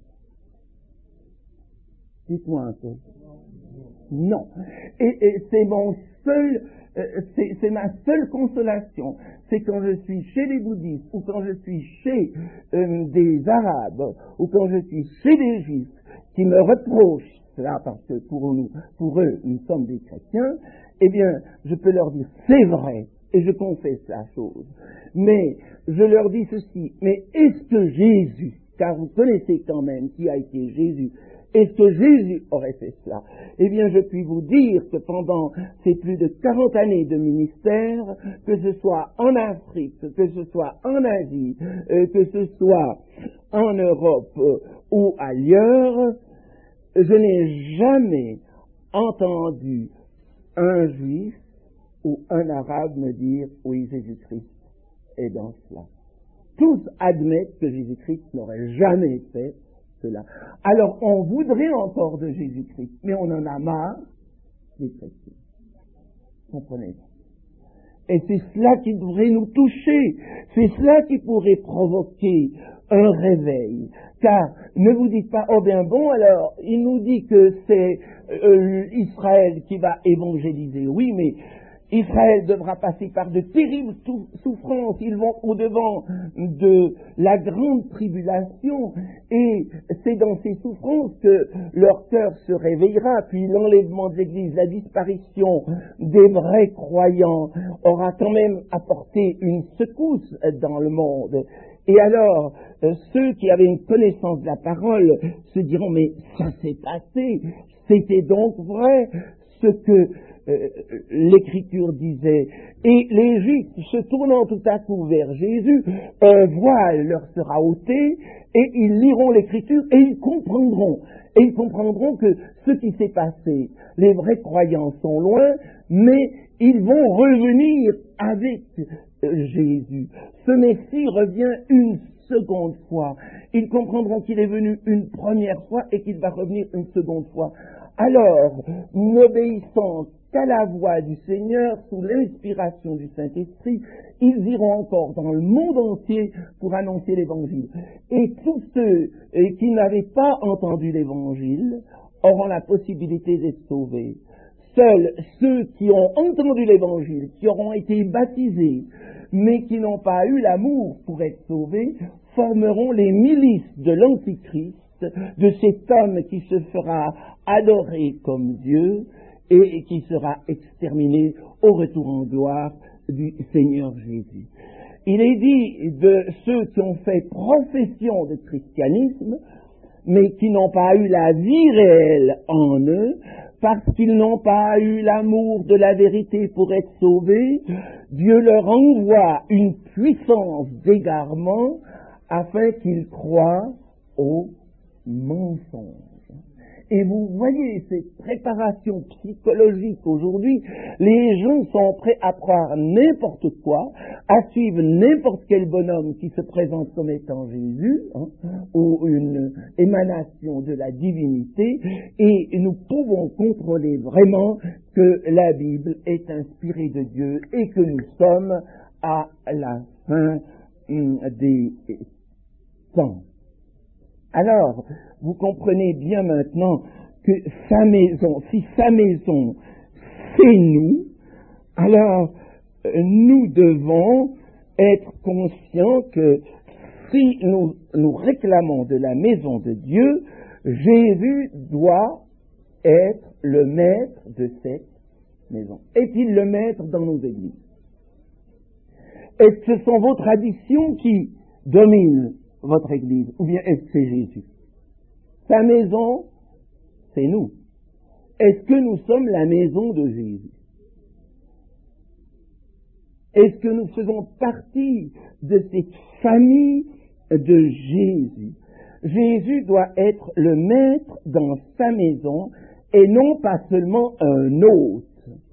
Dites-moi un peu. Non. Et, et c'est mon seul, euh, c'est, c'est ma seule consolation. C'est quand je suis chez les bouddhistes, ou quand je suis chez euh, des arabes, ou quand je suis chez des juifs, qui me reprochent cela parce que pour nous, pour eux, nous sommes des chrétiens, eh bien, je peux leur dire, c'est vrai, et je confesse la chose. Mais, je leur dis ceci, mais est-ce que Jésus, car vous connaissez quand même qui a été Jésus, est-ce que Jésus aurait fait cela? Eh bien, je puis vous dire que pendant ces plus de quarante années de ministère, que ce soit en Afrique, que ce soit en Asie, euh, que ce soit en Europe euh, ou ailleurs, je n'ai jamais entendu un juif ou un arabe me dire « oui, Jésus-Christ est dans cela ». Tous admettent que Jésus-Christ n'aurait jamais fait cela. Alors, on voudrait encore de Jésus-Christ, mais on en a marre des chrétiens. Comprenez-vous? Et c'est cela qui devrait nous toucher. C'est cela qui pourrait provoquer un réveil. Car ne vous dites pas, oh bien bon, alors, il nous dit que c'est euh, Israël qui va évangéliser. Oui, mais Israël devra passer par de terribles souffrances. Ils vont au-devant de la grande tribulation, et c'est dans ces souffrances que leur cœur se réveillera. Puis l'enlèvement de l'Église, la disparition des vrais croyants aura quand même apporté une secousse dans le monde. Et alors, euh, ceux qui avaient une connaissance de la parole se diront, mais ça s'est passé, c'était donc vrai ce que euh, l'Écriture disait. Et les Juifs, se tournant tout à coup vers Jésus, un voile leur sera ôté, et ils liront l'Écriture, et ils comprendront. Et ils comprendront que ce qui s'est passé, les vrais croyants sont loin, mais ils vont revenir avec Jésus. Ce Messie revient une seconde fois. Ils comprendront qu'il est venu une première fois et qu'il va revenir une seconde fois. Alors, n'obéissant qu'à la voix du Seigneur, sous l'inspiration du Saint-Esprit, ils iront encore dans le monde entier pour annoncer l'Évangile. Et tous ceux qui n'avaient pas entendu l'Évangile auront la possibilité d'être sauvés. Seuls ceux qui ont entendu l'Évangile, qui auront été baptisés, mais qui n'ont pas eu l'amour pour être sauvés, formeront les milices de l'Antichrist, de cet homme qui se fera adorer comme Dieu et qui sera exterminé au retour en gloire du Seigneur Jésus. Il est dit de ceux qui ont fait profession de christianisme, mais qui n'ont pas eu la vie réelle en eux, parce qu'ils n'ont pas eu l'amour de la vérité pour être sauvés, Dieu leur envoie une puissance d'égarement afin qu'ils croient au mensonge. Et vous voyez cette préparation psychologique aujourd'hui, les gens sont prêts à croire n'importe quoi, à suivre n'importe quel bonhomme qui se présente comme étant Jésus, hein, ou une émanation de la divinité, et nous pouvons contrôler vraiment que la Bible est inspirée de Dieu et que nous sommes à la fin hum, des temps. Alors, vous comprenez bien maintenant que sa maison, si sa maison, c'est nous, alors nous devons être conscients que si nous nous réclamons de la maison de Dieu, Jésus doit être le maître de cette maison. Est-il le maître dans nos églises? Est-ce que ce sont vos traditions qui dominent votre église, ou bien est-ce que c'est Jésus? Sa maison, c'est nous. Est-ce que nous sommes la maison de Jésus? Est-ce que nous faisons partie de cette famille de Jésus? Jésus doit être le maître dans sa maison et non pas seulement un hôte.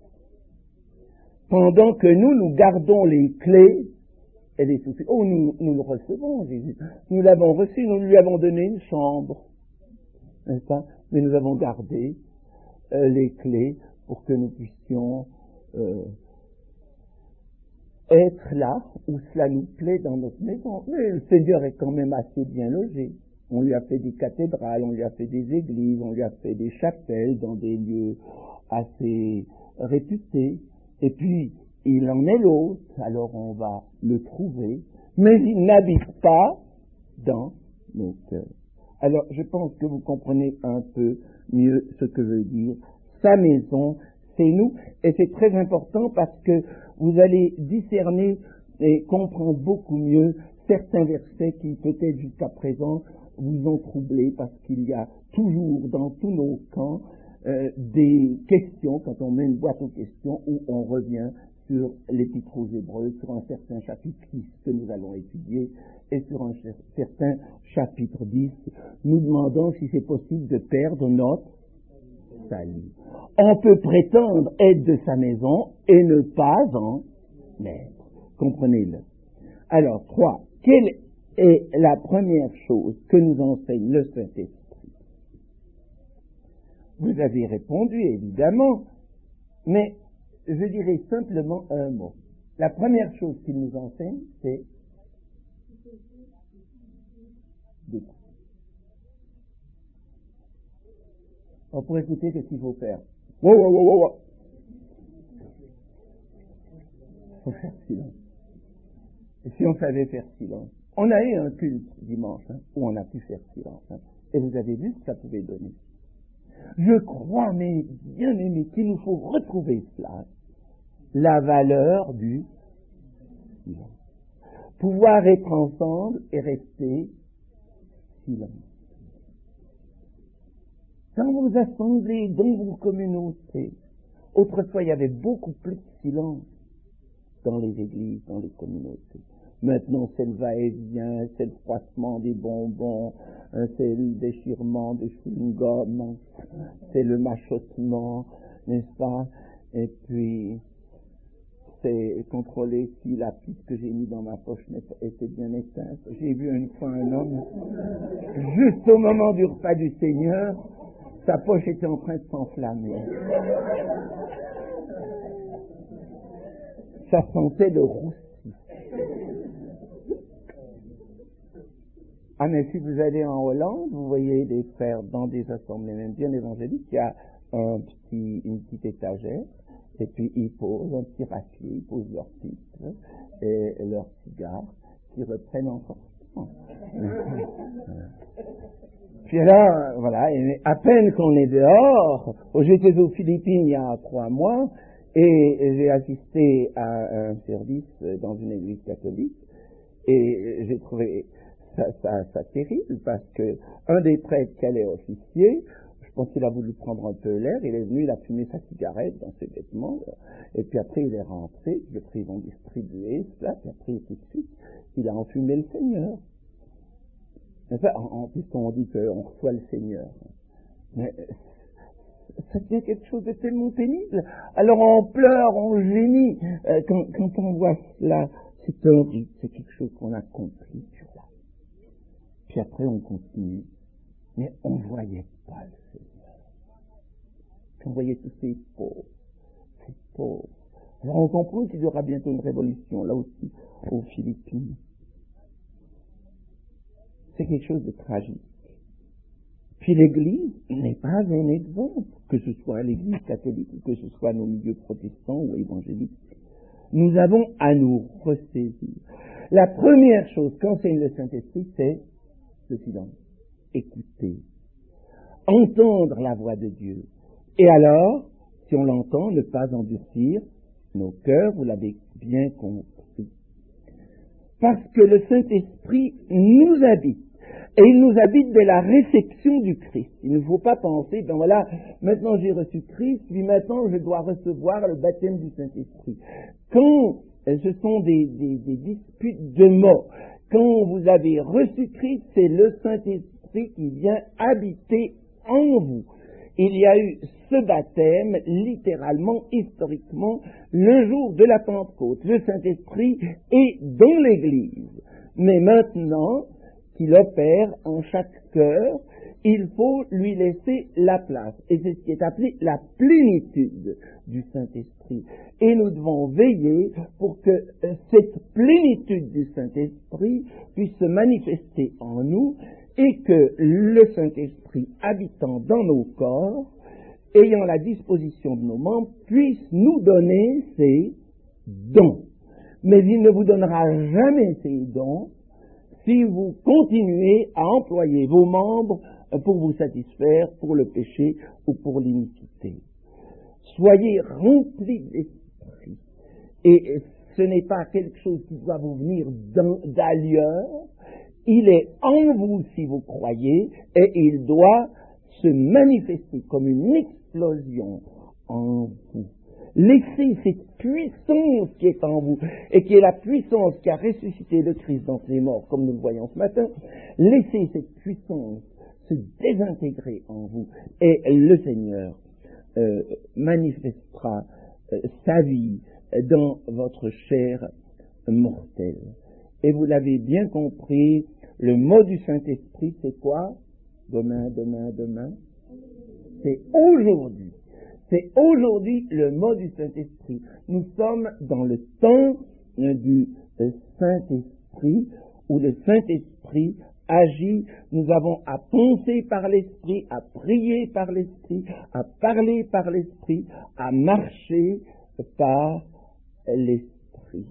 Pendant que nous, nous gardons les clés, elle est soufflée. Oh, nous, nous le recevons, Jésus. Nous l'avons reçu, nous lui avons donné une chambre. N'est-ce pas? Mais nous avons gardé euh, les clés pour que nous puissions euh, être là où cela nous plaît dans notre maison. Mais le Seigneur est quand même assez bien logé. On lui a fait des cathédrales, on lui a fait des églises, on lui a fait des chapelles dans des lieux assez réputés. Et puis, il en est l'hôte, alors on va le trouver, mais il n'habite pas dans nos cœurs. Alors, je pense que vous comprenez un peu mieux ce que veut dire sa maison, c'est nous, et c'est très important parce que vous allez discerner et comprendre beaucoup mieux certains versets qui peut-être jusqu'à présent vous ont troublé, parce qu'il y a toujours dans tous nos camps euh, des questions, quand on met une boîte aux questions, où on revient sur l'Épître aux Hébreux, sur un certain chapitre six que nous allons étudier, et sur un certain chapitre dix, nous demandons si c'est possible de perdre notre salut. On peut prétendre être de sa maison et ne pas en être. Comprenez-le. Alors, trois. Quelle est la première chose que nous enseigne le Saint-Esprit? Vous avez répondu, évidemment, mais je dirais simplement un mot. La première chose qu'il nous enseigne, c'est d'écouter. On pourrait écouter, qu'est-ce qu'il faut faire? Wow, wow, wow, wow. Il faut faire silence. Et si on savait faire silence? On a eu un culte dimanche, hein, où on a pu faire silence. Hein, et vous avez vu ce que ça pouvait donner. Je crois, mais bien aimé, qu'il nous faut retrouver cela. La valeur du silence. Pouvoir être ensemble et rester silence. Dans vos assemblées, dans vos communautés, autrefois il y avait beaucoup plus de silence dans les églises, dans les communautés. Maintenant, c'est le va-et-vient, c'est le froissement des bonbons, c'est le déchirement des chewing-gums, c'est le mâchottement, n'est-ce pas? Et puis, c'est contrôler si la pipe que j'ai mis dans ma poche était bien éteinte. J'ai vu une fois un homme, juste au moment du repas du Seigneur, sa poche était en train de s'enflammer. Ça sentait le roussi. Ah, mais si vous allez en Hollande, vous voyez des frères dans des assemblées même bien évangéliques, il y a un petit, une petite étagère, et puis ils posent un petit râtelier, ils posent leur pipe et leurs cigares, qui reprennent encore. Puis là, voilà, et à peine qu'on est dehors, j'étais aux Philippines il y a trois mois, et j'ai assisté à un service dans une église catholique, et j'ai trouvé ça, ça, ça terrible, parce que un des prêtres qui allait officier, je pense qu'il a voulu prendre un peu l'air, il est venu, il a fumé sa cigarette dans ses vêtements, et puis après il est rentré, puis après ils vont distribuer cela, puis après tout de suite, il a enfumé le Seigneur. Enfin, en, en plus on dit qu'on reçoit le Seigneur. Mais ça devient quelque chose de tellement pénible. Alors on pleure, on gémit, euh, quand, quand on voit cela, c'est horrible, c'est quelque chose qu'on a accompli sur la vie. Puis après on continue, mais on ne voyait pas le Seigneur. On voyait tous ces pauvres, ces pauvres. Alors on comprend qu'il y aura bientôt une révolution, là aussi, aux Philippines. C'est quelque chose de tragique. Puis l'Église n'est pas un exemple, que ce soit l'Église catholique ou que ce soit nos milieux protestants ou évangéliques. Nous avons à nous ressaisir. La première chose qu'enseigne le Saint-Esprit, c'est le silence. Écouter. Entendre la voix de Dieu. Et alors, si on l'entend, ne pas endurcir nos cœurs, vous l'avez bien compris. Parce que le Saint-Esprit nous habite. Et il nous habite dès la réception du Christ. Il ne faut pas penser, ben voilà, maintenant j'ai reçu Christ, puis maintenant je dois recevoir le baptême du Saint-Esprit. Quand ce sont des, des, des disputes de mots, quand vous avez reçu Christ, c'est le Saint-Esprit qui vient habiter en vous. Il y a eu ce baptême, littéralement, historiquement, le jour de la Pentecôte. Le Saint-Esprit est dans l'Église. Mais maintenant qu'il opère en chaque cœur, il faut lui laisser la place. Et c'est ce qui est appelé la plénitude du Saint-Esprit. Et nous devons veiller pour que cette plénitude du Saint-Esprit puisse se manifester en nous et que le Saint-Esprit habitant dans nos corps, ayant la disposition de nos membres, puisse nous donner ses dons. Mais il ne vous donnera jamais ces dons si vous continuez à employer vos membres pour vous satisfaire, pour le péché ou pour l'iniquité. Soyez remplis d'esprit. Et ce n'est pas quelque chose qui doit vous venir d'ailleurs. Il est en vous si vous croyez et il doit se manifester comme une explosion en vous. Laissez cette puissance qui est en vous et qui est la puissance qui a ressuscité le Christ dans les morts, comme nous le voyons ce matin. Laissez cette puissance se désintégrer en vous et le Seigneur euh, manifestera euh, sa vie dans votre chair mortelle. Et vous l'avez bien compris, le mot du Saint-Esprit, c'est quoi? Demain, demain, demain. C'est aujourd'hui. C'est aujourd'hui le mot du Saint-Esprit. Nous sommes dans le temps du Saint-Esprit, où le Saint-Esprit agit. Nous avons à penser par l'Esprit, à prier par l'Esprit, à parler par l'Esprit, à marcher par l'Esprit.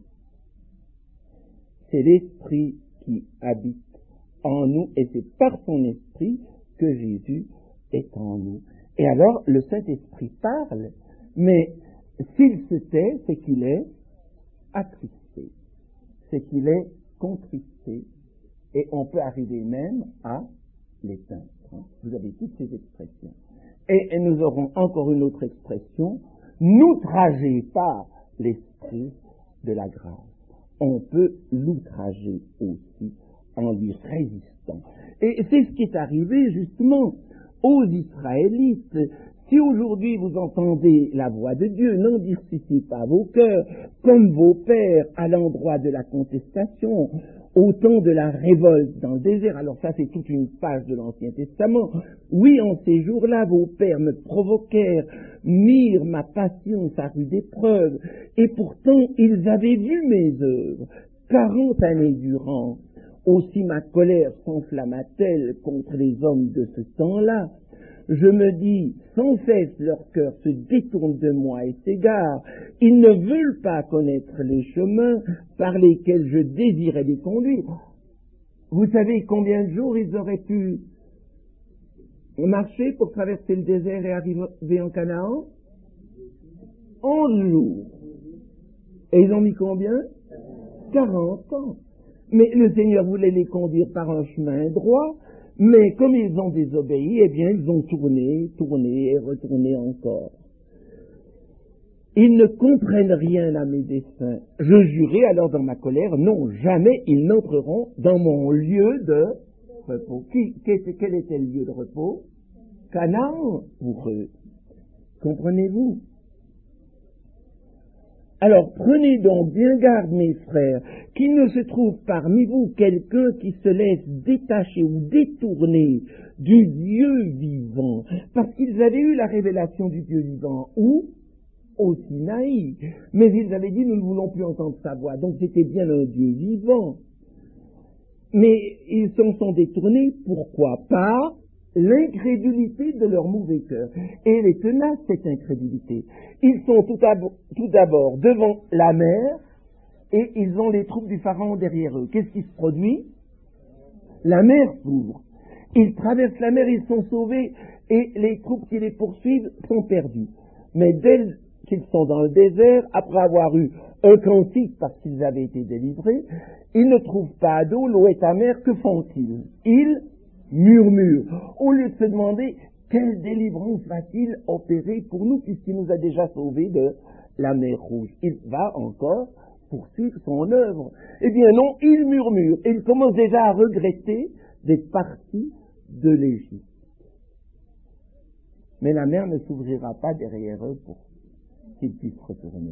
C'est l'Esprit qui habite en nous et c'est par son Esprit que Jésus est en nous. Et alors, le Saint-Esprit parle, mais s'il se tait, c'est qu'il est attristé, c'est qu'il est contristé, et on peut arriver même à l'éteindre. Vous avez toutes ces expressions. Et, et nous aurons encore une autre expression, n'outragez pas l'Esprit de la grâce. On peut l'outrager aussi en lui résistant. Et c'est ce qui est arrivé justement aux Israélites. Si aujourd'hui vous entendez la voix de Dieu, n'endurcissez pas vos cœurs, comme vos pères à l'endroit de la contestation, au temps de la révolte dans le désert. Alors ça, c'est toute une page de l'Ancien Testament. Oui, en ces jours-là, vos pères me provoquèrent, mirent ma patience à rude épreuve, et pourtant ils avaient vu mes œuvres, quarante années durant. Aussi ma colère s'enflamma-t-elle contre les hommes de ce temps-là. Je me dis, sans cesse leur cœur se détourne de moi et s'égare. Ils ne veulent pas connaître les chemins par lesquels je désirais les conduire. Vous savez combien de jours ils auraient pu marcher pour traverser le désert et arriver en Canaan? Onze jours. Et ils ont mis combien? Quarante ans. Mais le Seigneur voulait les conduire par un chemin droit. Mais comme ils ont désobéi, eh bien, ils ont tourné, tourné et retourné encore. Ils ne comprennent rien à mes desseins. Je jurai alors dans ma colère, non, jamais ils n'entreront dans mon lieu de repos. Qui, quel était le lieu de repos? Canaan pour eux. Comprenez-vous? Alors, prenez donc bien garde, mes frères, qu'il ne se trouve parmi vous quelqu'un qui se laisse détacher ou détourner du Dieu vivant, parce qu'ils avaient eu la révélation du Dieu vivant. Où? Au Sinaï. Mais ils avaient dit, nous ne voulons plus entendre sa voix. Donc c'était bien un Dieu vivant. Mais ils s'en sont détournés, pourquoi? Par l'incrédulité de leur mauvais cœur. Et elle est tenace, cette incrédulité. Ils sont tout, tout d'abord devant la mer et ils ont les troupes du Pharaon derrière eux. Qu'est-ce qui se produit? La mer s'ouvre. Ils traversent la mer, ils sont sauvés et les troupes qui les poursuivent sont perdues. Mais dès qu'ils sont dans le désert, après avoir eu un cantique parce qu'ils avaient été délivrés, ils ne trouvent pas d'eau, l'eau est amère, que font-ils? Ils murmure, au lieu de se demander quelle délivrance va-t-il opérer pour nous puisqu'il nous a déjà sauvés de la mer Rouge. Il va encore poursuivre son œuvre. Eh bien non, il murmure et il commence déjà à regretter d'être parti de l'Égypte. Mais la mer ne s'ouvrira pas derrière eux pour qu'ils puissent retourner.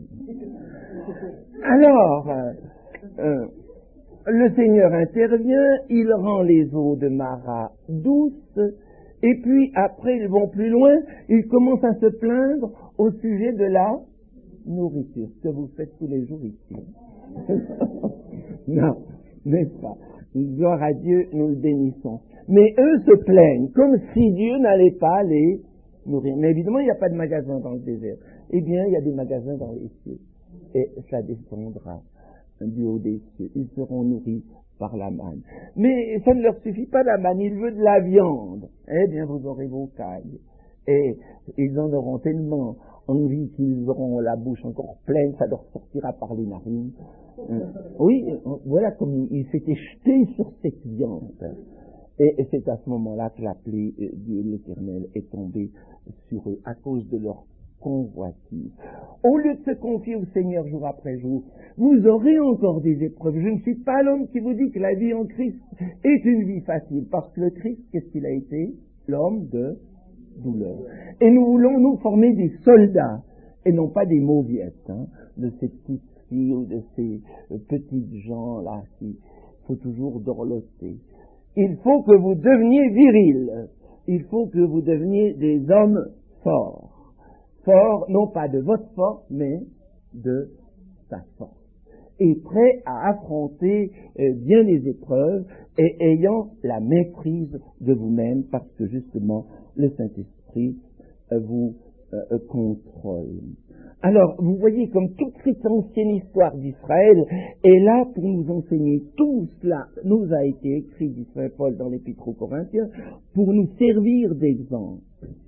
Alors, euh, euh, le Seigneur intervient, il rend les eaux de Mara douces, et puis après ils vont plus loin, ils commencent à se plaindre au sujet de la nourriture, ce que vous faites tous les jours ici. Non, n'est-ce pas? Gloire à Dieu, nous le bénissons. Mais eux se plaignent, comme si Dieu n'allait pas les nourrir. Mais évidemment, il n'y a pas de magasin dans le désert. Eh bien, il y a des magasins dans les cieux, et ça descendra du haut des cieux. Ils seront nourris par la manne. Mais ça ne leur suffit pas la manne, ils veulent de la viande. Eh bien, vous aurez vos cailles. Et ils en auront tellement envie qu'ils auront la bouche encore pleine, ça leur sortira par les narines. Euh, oui, voilà comme ils s'étaient jetés sur cette viande. Et, et c'est à ce moment-là que la plaie de l'Éternel est tombée sur eux à cause de leur convoitise. Au lieu de se confier au Seigneur jour après jour, vous aurez encore des épreuves. Je ne suis pas l'homme qui vous dit que la vie en Christ est une vie facile, parce que le Christ, qu'est-ce qu'il a été? L'homme de douleur. Et nous voulons nous former des soldats, et non pas des mauviettes, hein, de ces petites filles ou de ces euh, petites gens-là qui faut toujours dorloter. Il faut que vous deveniez virils. Il faut que vous deveniez des hommes forts. Fort, non pas de votre force, mais de sa force. Et prêt à affronter euh, bien les épreuves et ayant la maîtrise de vous-même parce que justement le Saint-Esprit euh, vous euh, contrôle. Alors, vous voyez comme toute cette ancienne histoire d'Israël est là pour nous enseigner. Tout cela nous a été écrit, dit Saint Paul dans l'Épître aux Corinthiens, pour nous servir d'exemple.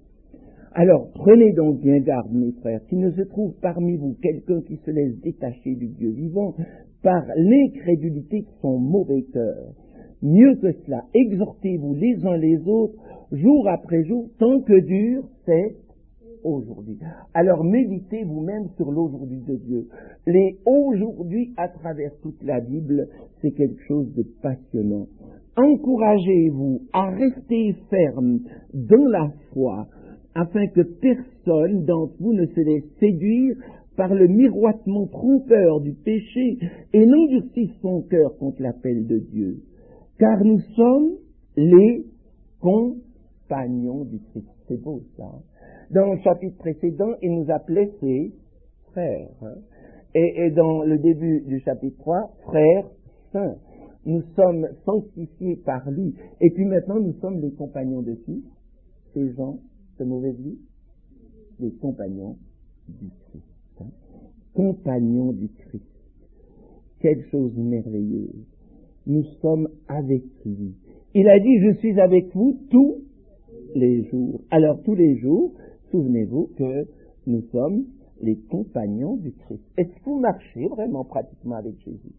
Alors, prenez donc bien garde, mes frères, qu'il ne se trouve parmi vous quelqu'un qui se laisse détacher du Dieu vivant par l'incrédulité de son mauvais cœur. Mieux que cela, exhortez-vous les uns les autres, jour après jour, tant que dure cette aujourd'hui. Alors, méditez vous-même sur l'aujourd'hui de Dieu. Les aujourd'hui à travers toute la Bible, c'est quelque chose de passionnant. Encouragez-vous à rester ferme dans la foi, afin que personne d'entre vous ne se laisse séduire par le miroitement trompeur du péché et n'endurcisse son cœur contre l'appel de Dieu. Car nous sommes les compagnons du Christ. C'est beau ça. Dans le chapitre précédent, il nous appelait ses frères. Hein. Et, et dans le début du chapitre trois, frères saints. Nous sommes sanctifiés par lui. Et puis maintenant, nous sommes les compagnons de qui? Ces gens de mauvaise vie? Les compagnons du Christ. Hein. Compagnons du Christ. Quelle chose merveilleuse. Nous sommes avec lui. Il a dit, je suis avec vous tous les jours. Alors, tous les jours, souvenez-vous que nous sommes les compagnons du Christ. Est-ce que vous marchez vraiment pratiquement avec Jésus?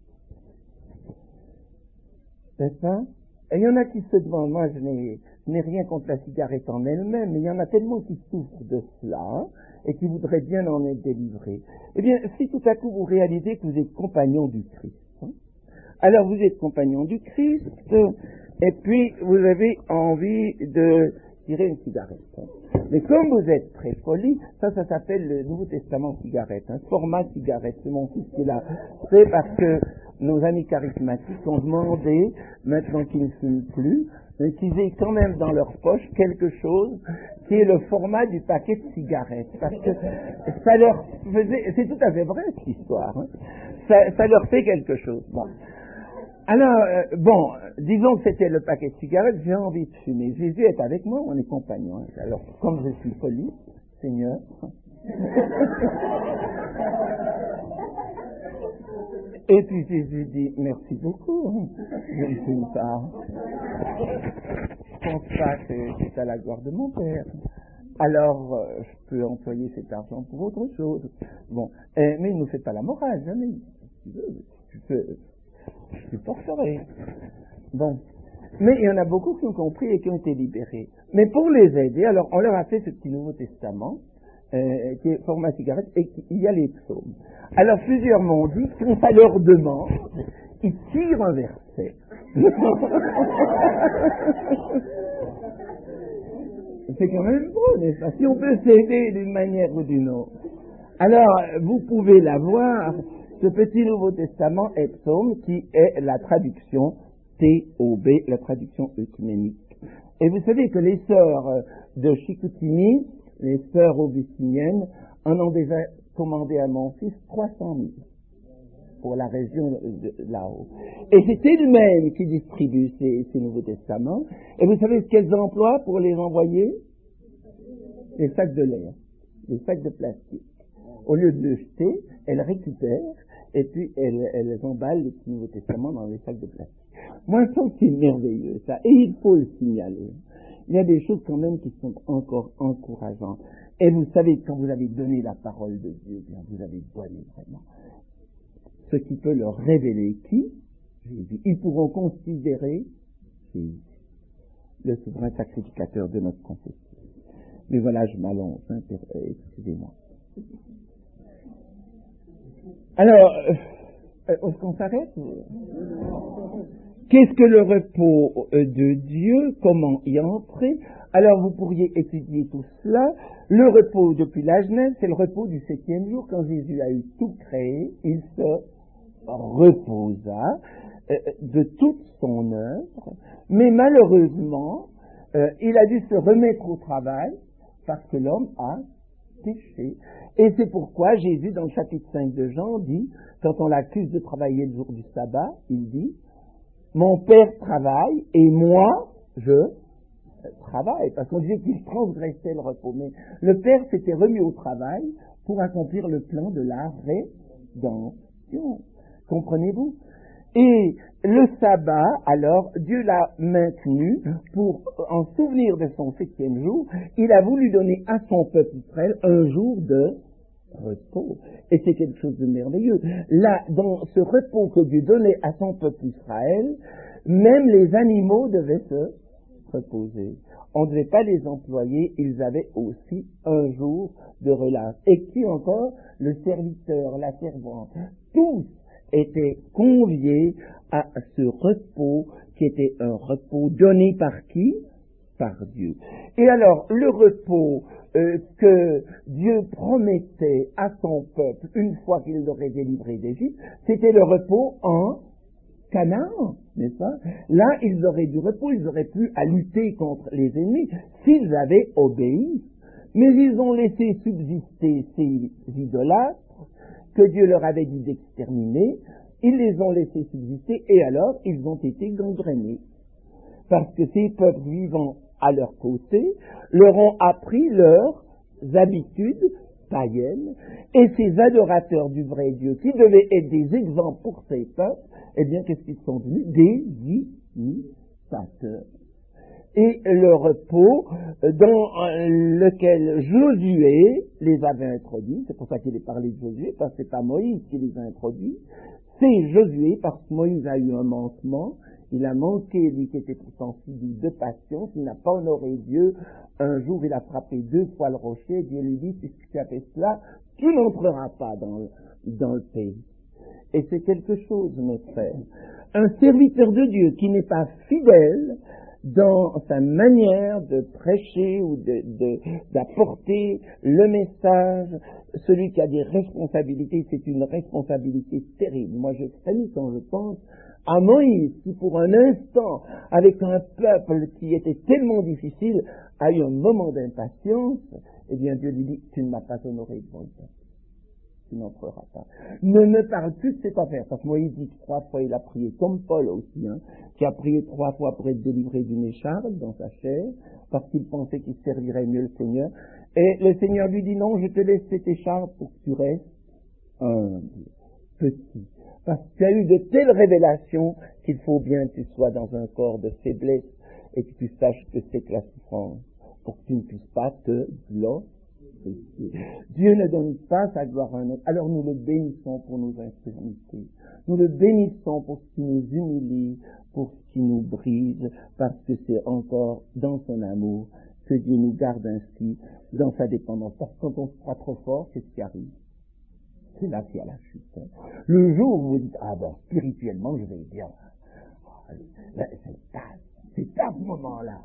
C'est ça? Et il y en a qui se demandent, moi je n'ai, je n'ai rien contre la cigarette en elle-même, mais il y en a tellement qui souffrent de cela, hein, et qui voudraient bien en être délivrés. Eh bien, si tout à coup vous réalisez que vous êtes compagnons du Christ, hein, alors vous êtes compagnons du Christ, et puis vous avez envie de tirer une cigarette. Hein. Mais comme vous êtes très poli, ça, ça s'appelle le Nouveau Testament cigarette, hein, format cigarette, c'est mon fils qui est là. C'est parce que nos amis charismatiques ont demandé, maintenant qu'ils ne fument plus, qu'ils aient quand même dans leur poche quelque chose qui est le format du paquet de cigarettes. Parce que ça leur faisait, c'est tout à fait vrai cette histoire, hein, ça, ça leur fait quelque chose. Bon. Alors, euh, bon, disons que c'était le paquet de cigarettes, j'ai envie de fumer. Jésus est avec moi, on est compagnons. Hein. Alors, comme je suis poli, Seigneur... Et puis Jésus dit, merci beaucoup, hein. Je ne fume pas. Je pense pas que c'est à la gloire de mon Père. Alors, euh, je peux employer cet argent pour autre chose. Bon, euh, mais il ne nous fait pas la morale, jamais. Si tu veux, tu peux, je supporterai. Bon. Mais il y en a beaucoup qui ont compris et qui ont été libérés. Mais pour les aider, alors on leur a fait ce petit Nouveau Testament, Euh, qui est format cigarette, et il y a les psaumes. Alors plusieurs m'ont dit, quand ça leur demande, ils tirent un verset. C'est quand même beau, n'est-ce pas? Si on peut s'aider d'une manière ou d'une autre. Alors, vous pouvez l'avoir, ce petit Nouveau Testament est psaume, qui est la traduction T O B, la traduction œcuménique. Et vous savez que les sœurs de Chicoutimi, les sœurs augustiniennes, en ont déjà commandé à mon fils trois cent mille pour la région de là-haut. Et c'est elles-mêmes qui distribuent ces, ces Nouveaux Testaments. Et vous savez ce qu'elles emploient pour les envoyer? Les sacs de l'air, les sacs de plastique. Au lieu de le jeter, elles récupèrent et puis elles, elles emballent les Nouveaux Testaments dans les sacs de plastique. Moi, je trouve que c'est merveilleux, ça. Et il faut le signaler. Il y a des choses quand même qui sont encore encourageantes. Et vous savez, quand vous avez donné la parole de Dieu, bien, vous avez donné vraiment ce qui peut leur révéler qui? Jésus. Ils pourront considérer Jésus, le souverain sacrificateur de notre confession. Mais voilà, je m'allonge, hein, excusez-moi. Alors, euh, est-ce qu'on s'arrête? Qu'est-ce que le repos de Dieu? Comment y entrer? Alors vous pourriez étudier tout cela. Le repos depuis la Genèse, c'est le repos du septième jour. Quand Jésus a eu tout créé, il se reposa euh, de toute son œuvre. Mais malheureusement, euh, il a dû se remettre au travail parce que l'homme a péché. Et c'est pourquoi Jésus, dans le chapitre cinq de Jean, dit, quand on l'accuse de travailler le jour du sabbat, il dit, mon Père travaille et moi, je travaille. Parce qu'on disait qu'il transgressait le repos. Mais le Père s'était remis au travail pour accomplir le plan de la rédemption. Comprenez-vous? Et le sabbat, alors, Dieu l'a maintenu pour, en souvenir de son septième jour, il a voulu donner à son peuple Israël un jour de repos. Et c'est quelque chose de merveilleux. Là, dans ce repos que Dieu donnait à son peuple Israël, même les animaux devaient se reposer. On ne devait pas les employer, ils avaient aussi un jour de relâche. Et qui encore? Le serviteur, la servante, tous étaient conviés à ce repos qui était un repos donné par qui? par Dieu. Et alors, le repos euh, que Dieu promettait à son peuple une fois qu'il l'aurait délivré d'Égypte, c'était le repos en Canaan, n'est-ce pas? Là, ils auraient du repos, ils auraient pu à lutter contre les ennemis s'ils avaient obéi. Mais ils ont laissé subsister ces idolâtres que Dieu leur avait dit d'exterminer. Ils les ont laissés subsister et alors ils ont été gangrénés. Parce que ces peuples vivant à leur côté leur ont appris leurs habitudes païennes, et ces adorateurs du vrai Dieu, qui devaient être des exemples pour ces peuples, eh bien, qu'est-ce qu'ils sont devenus? Des imitateurs. Et le repos dans lequel Josué les avait introduits, c'est pour ça qu'il est parlé de Josué, parce que c'est pas Moïse qui les a introduits, c'est Josué, parce que Moïse a eu un manquement. Il a manqué, lui qui était pourtant suivi de passion, il n'a pas honoré Dieu. Un jour, il a frappé deux fois le rocher. Dieu lui dit, puisque tu as fait cela, tu n'entreras pas dans le, dans le pays. Et c'est quelque chose, mes frères. Un serviteur de Dieu qui n'est pas fidèle dans sa manière de prêcher ou de, de, d'apporter le message, celui qui a des responsabilités, c'est une responsabilité terrible. Moi, je frémis quand je pense à Moïse, qui pour un instant, avec un peuple qui était tellement difficile, a eu un moment d'impatience, eh bien Dieu lui dit, tu ne m'as pas honoré devant le peuple. Tu n'entreras pas. Ne me parle plus de cette affaire, parce que Moïse dit trois fois, il a prié, comme Paul aussi, hein, qui a prié trois fois pour être délivré d'une écharpe dans sa chair, parce qu'il pensait qu'il servirait mieux le Seigneur. Et le Seigneur lui dit, non, je te laisse cette écharpe pour que tu restes humble, petit. Parce que tu as eu de telles révélations qu'il faut bien que tu sois dans un corps de faiblesse et que tu saches que c'est que la souffrance, pour que tu ne puisses pas te glorifier. Dieu ne donne pas sa gloire à un autre. Alors nous le bénissons pour nos infirmités. Nous le bénissons pour ce qui nous humilie, pour ce qui nous brise, parce que c'est encore dans son amour que Dieu nous garde ainsi dans sa dépendance. Parce que quand on se croit trop fort, qu'est-ce qui arrive? C'est là qu'il y a la chute. Le jour où vous dites, ah ben, spirituellement, je vais bien. C'est à, c'est à ce moment-là.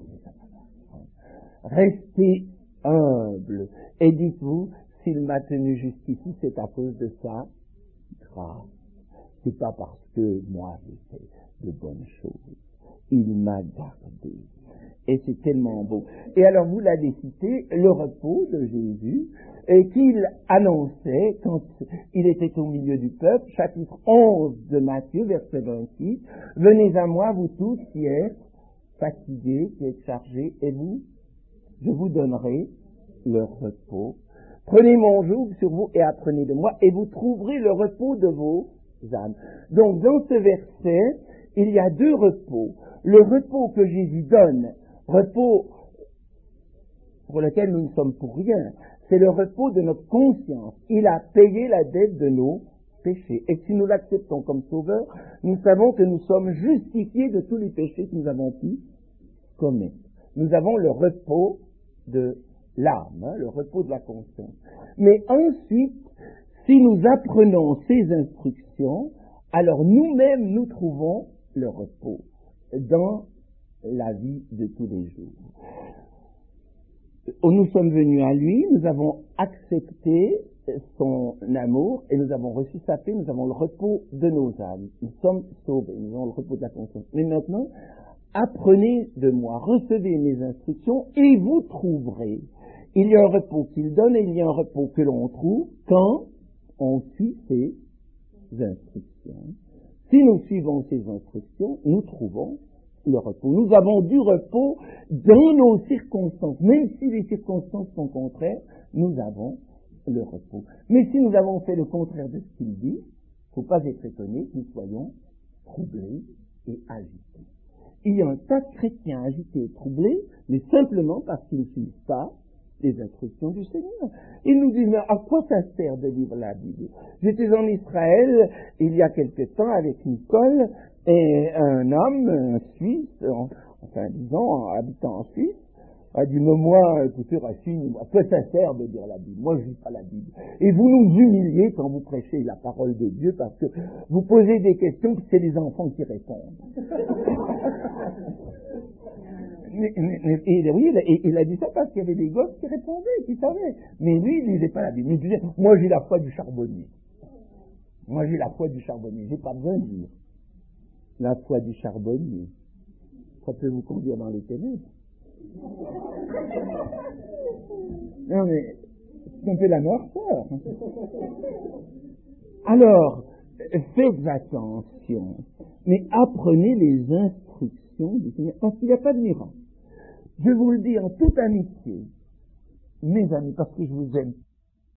Restez humble. Et dites-vous, s'il m'a tenu jusqu'ici, c'est à cause de ça grâce. C'est pas parce que moi j'ai fait de bonnes choses. Il m'a gardé. Et c'est tellement beau. Et alors vous l'avez cité, le repos de Jésus, et qu'il annonçait quand il était au milieu du peuple, chapitre onze de Matthieu, verset vingt-six, « Venez à moi, vous tous qui êtes fatigués, qui êtes chargés, et vous, je vous donnerai le repos. Prenez mon joug sur vous et apprenez de moi, et vous trouverez le repos de vos âmes. » Donc dans ce verset, il y a deux repos. Le repos que Jésus donne, repos pour lequel nous ne sommes pour rien, c'est le repos de notre conscience. Il a payé la dette de nos péchés. Et si nous l'acceptons comme sauveur, nous savons que nous sommes justifiés de tous les péchés que nous avons pu commettre. Nous avons le repos de l'âme, hein, le repos de la conscience. Mais ensuite, si nous apprenons ces instructions, alors nous-mêmes nous trouvons le repos dans la vie de tous les jours. Nous sommes venus à lui, nous avons accepté son amour et nous avons reçu sa paix, nous avons le repos de nos âmes. Nous sommes sauvés, nous avons le repos de la conscience. Mais maintenant, apprenez de moi, recevez mes instructions et vous trouverez. Il y a un repos qu'il donne et il y a un repos que l'on trouve quand on suit ses instructions. Si nous suivons ces instructions, nous trouvons le repos. Nous avons du repos dans nos circonstances. Même si les circonstances sont contraires, nous avons le repos. Mais si nous avons fait le contraire de ce qu'il dit, il ne faut pas être étonné que nous soyons troublés et agités. Il y a un tas de chrétiens agités et troublés, mais simplement parce qu'ils ne suivent pas les instructions du Seigneur. Ils nous disent, mais à quoi ça sert de lire la Bible? J'étais en Israël il y a quelque temps avec Nicole, et un homme, un Suisse, enfin disons, habitant en Suisse, a dit, mais moi, écoutez Racine, à quoi ça sert de lire la Bible? Moi, je ne lis pas la Bible. Et vous nous humiliez quand vous prêchez la parole de Dieu, parce que vous posez des questions, puis c'est les enfants qui répondent. mais, mais, mais, et oui, il a, il a dit ça parce qu'il y avait des gosses qui répondaient, qui savaient. Mais lui, il lisait pas la Bible. Il disait, moi j'ai la foi du charbonnier. Moi j'ai la foi du charbonnier. J'ai pas besoin de dire. La foi du charbonnier. Ça peut vous conduire dans les ténèbres. Non mais, c'est un peu la noirceur. Alors, faites attention, mais apprenez les instructions du Seigneur, parce qu'il n'y a pas de miracle. Je vous le dis en toute amitié, mes amis, parce que je vous aime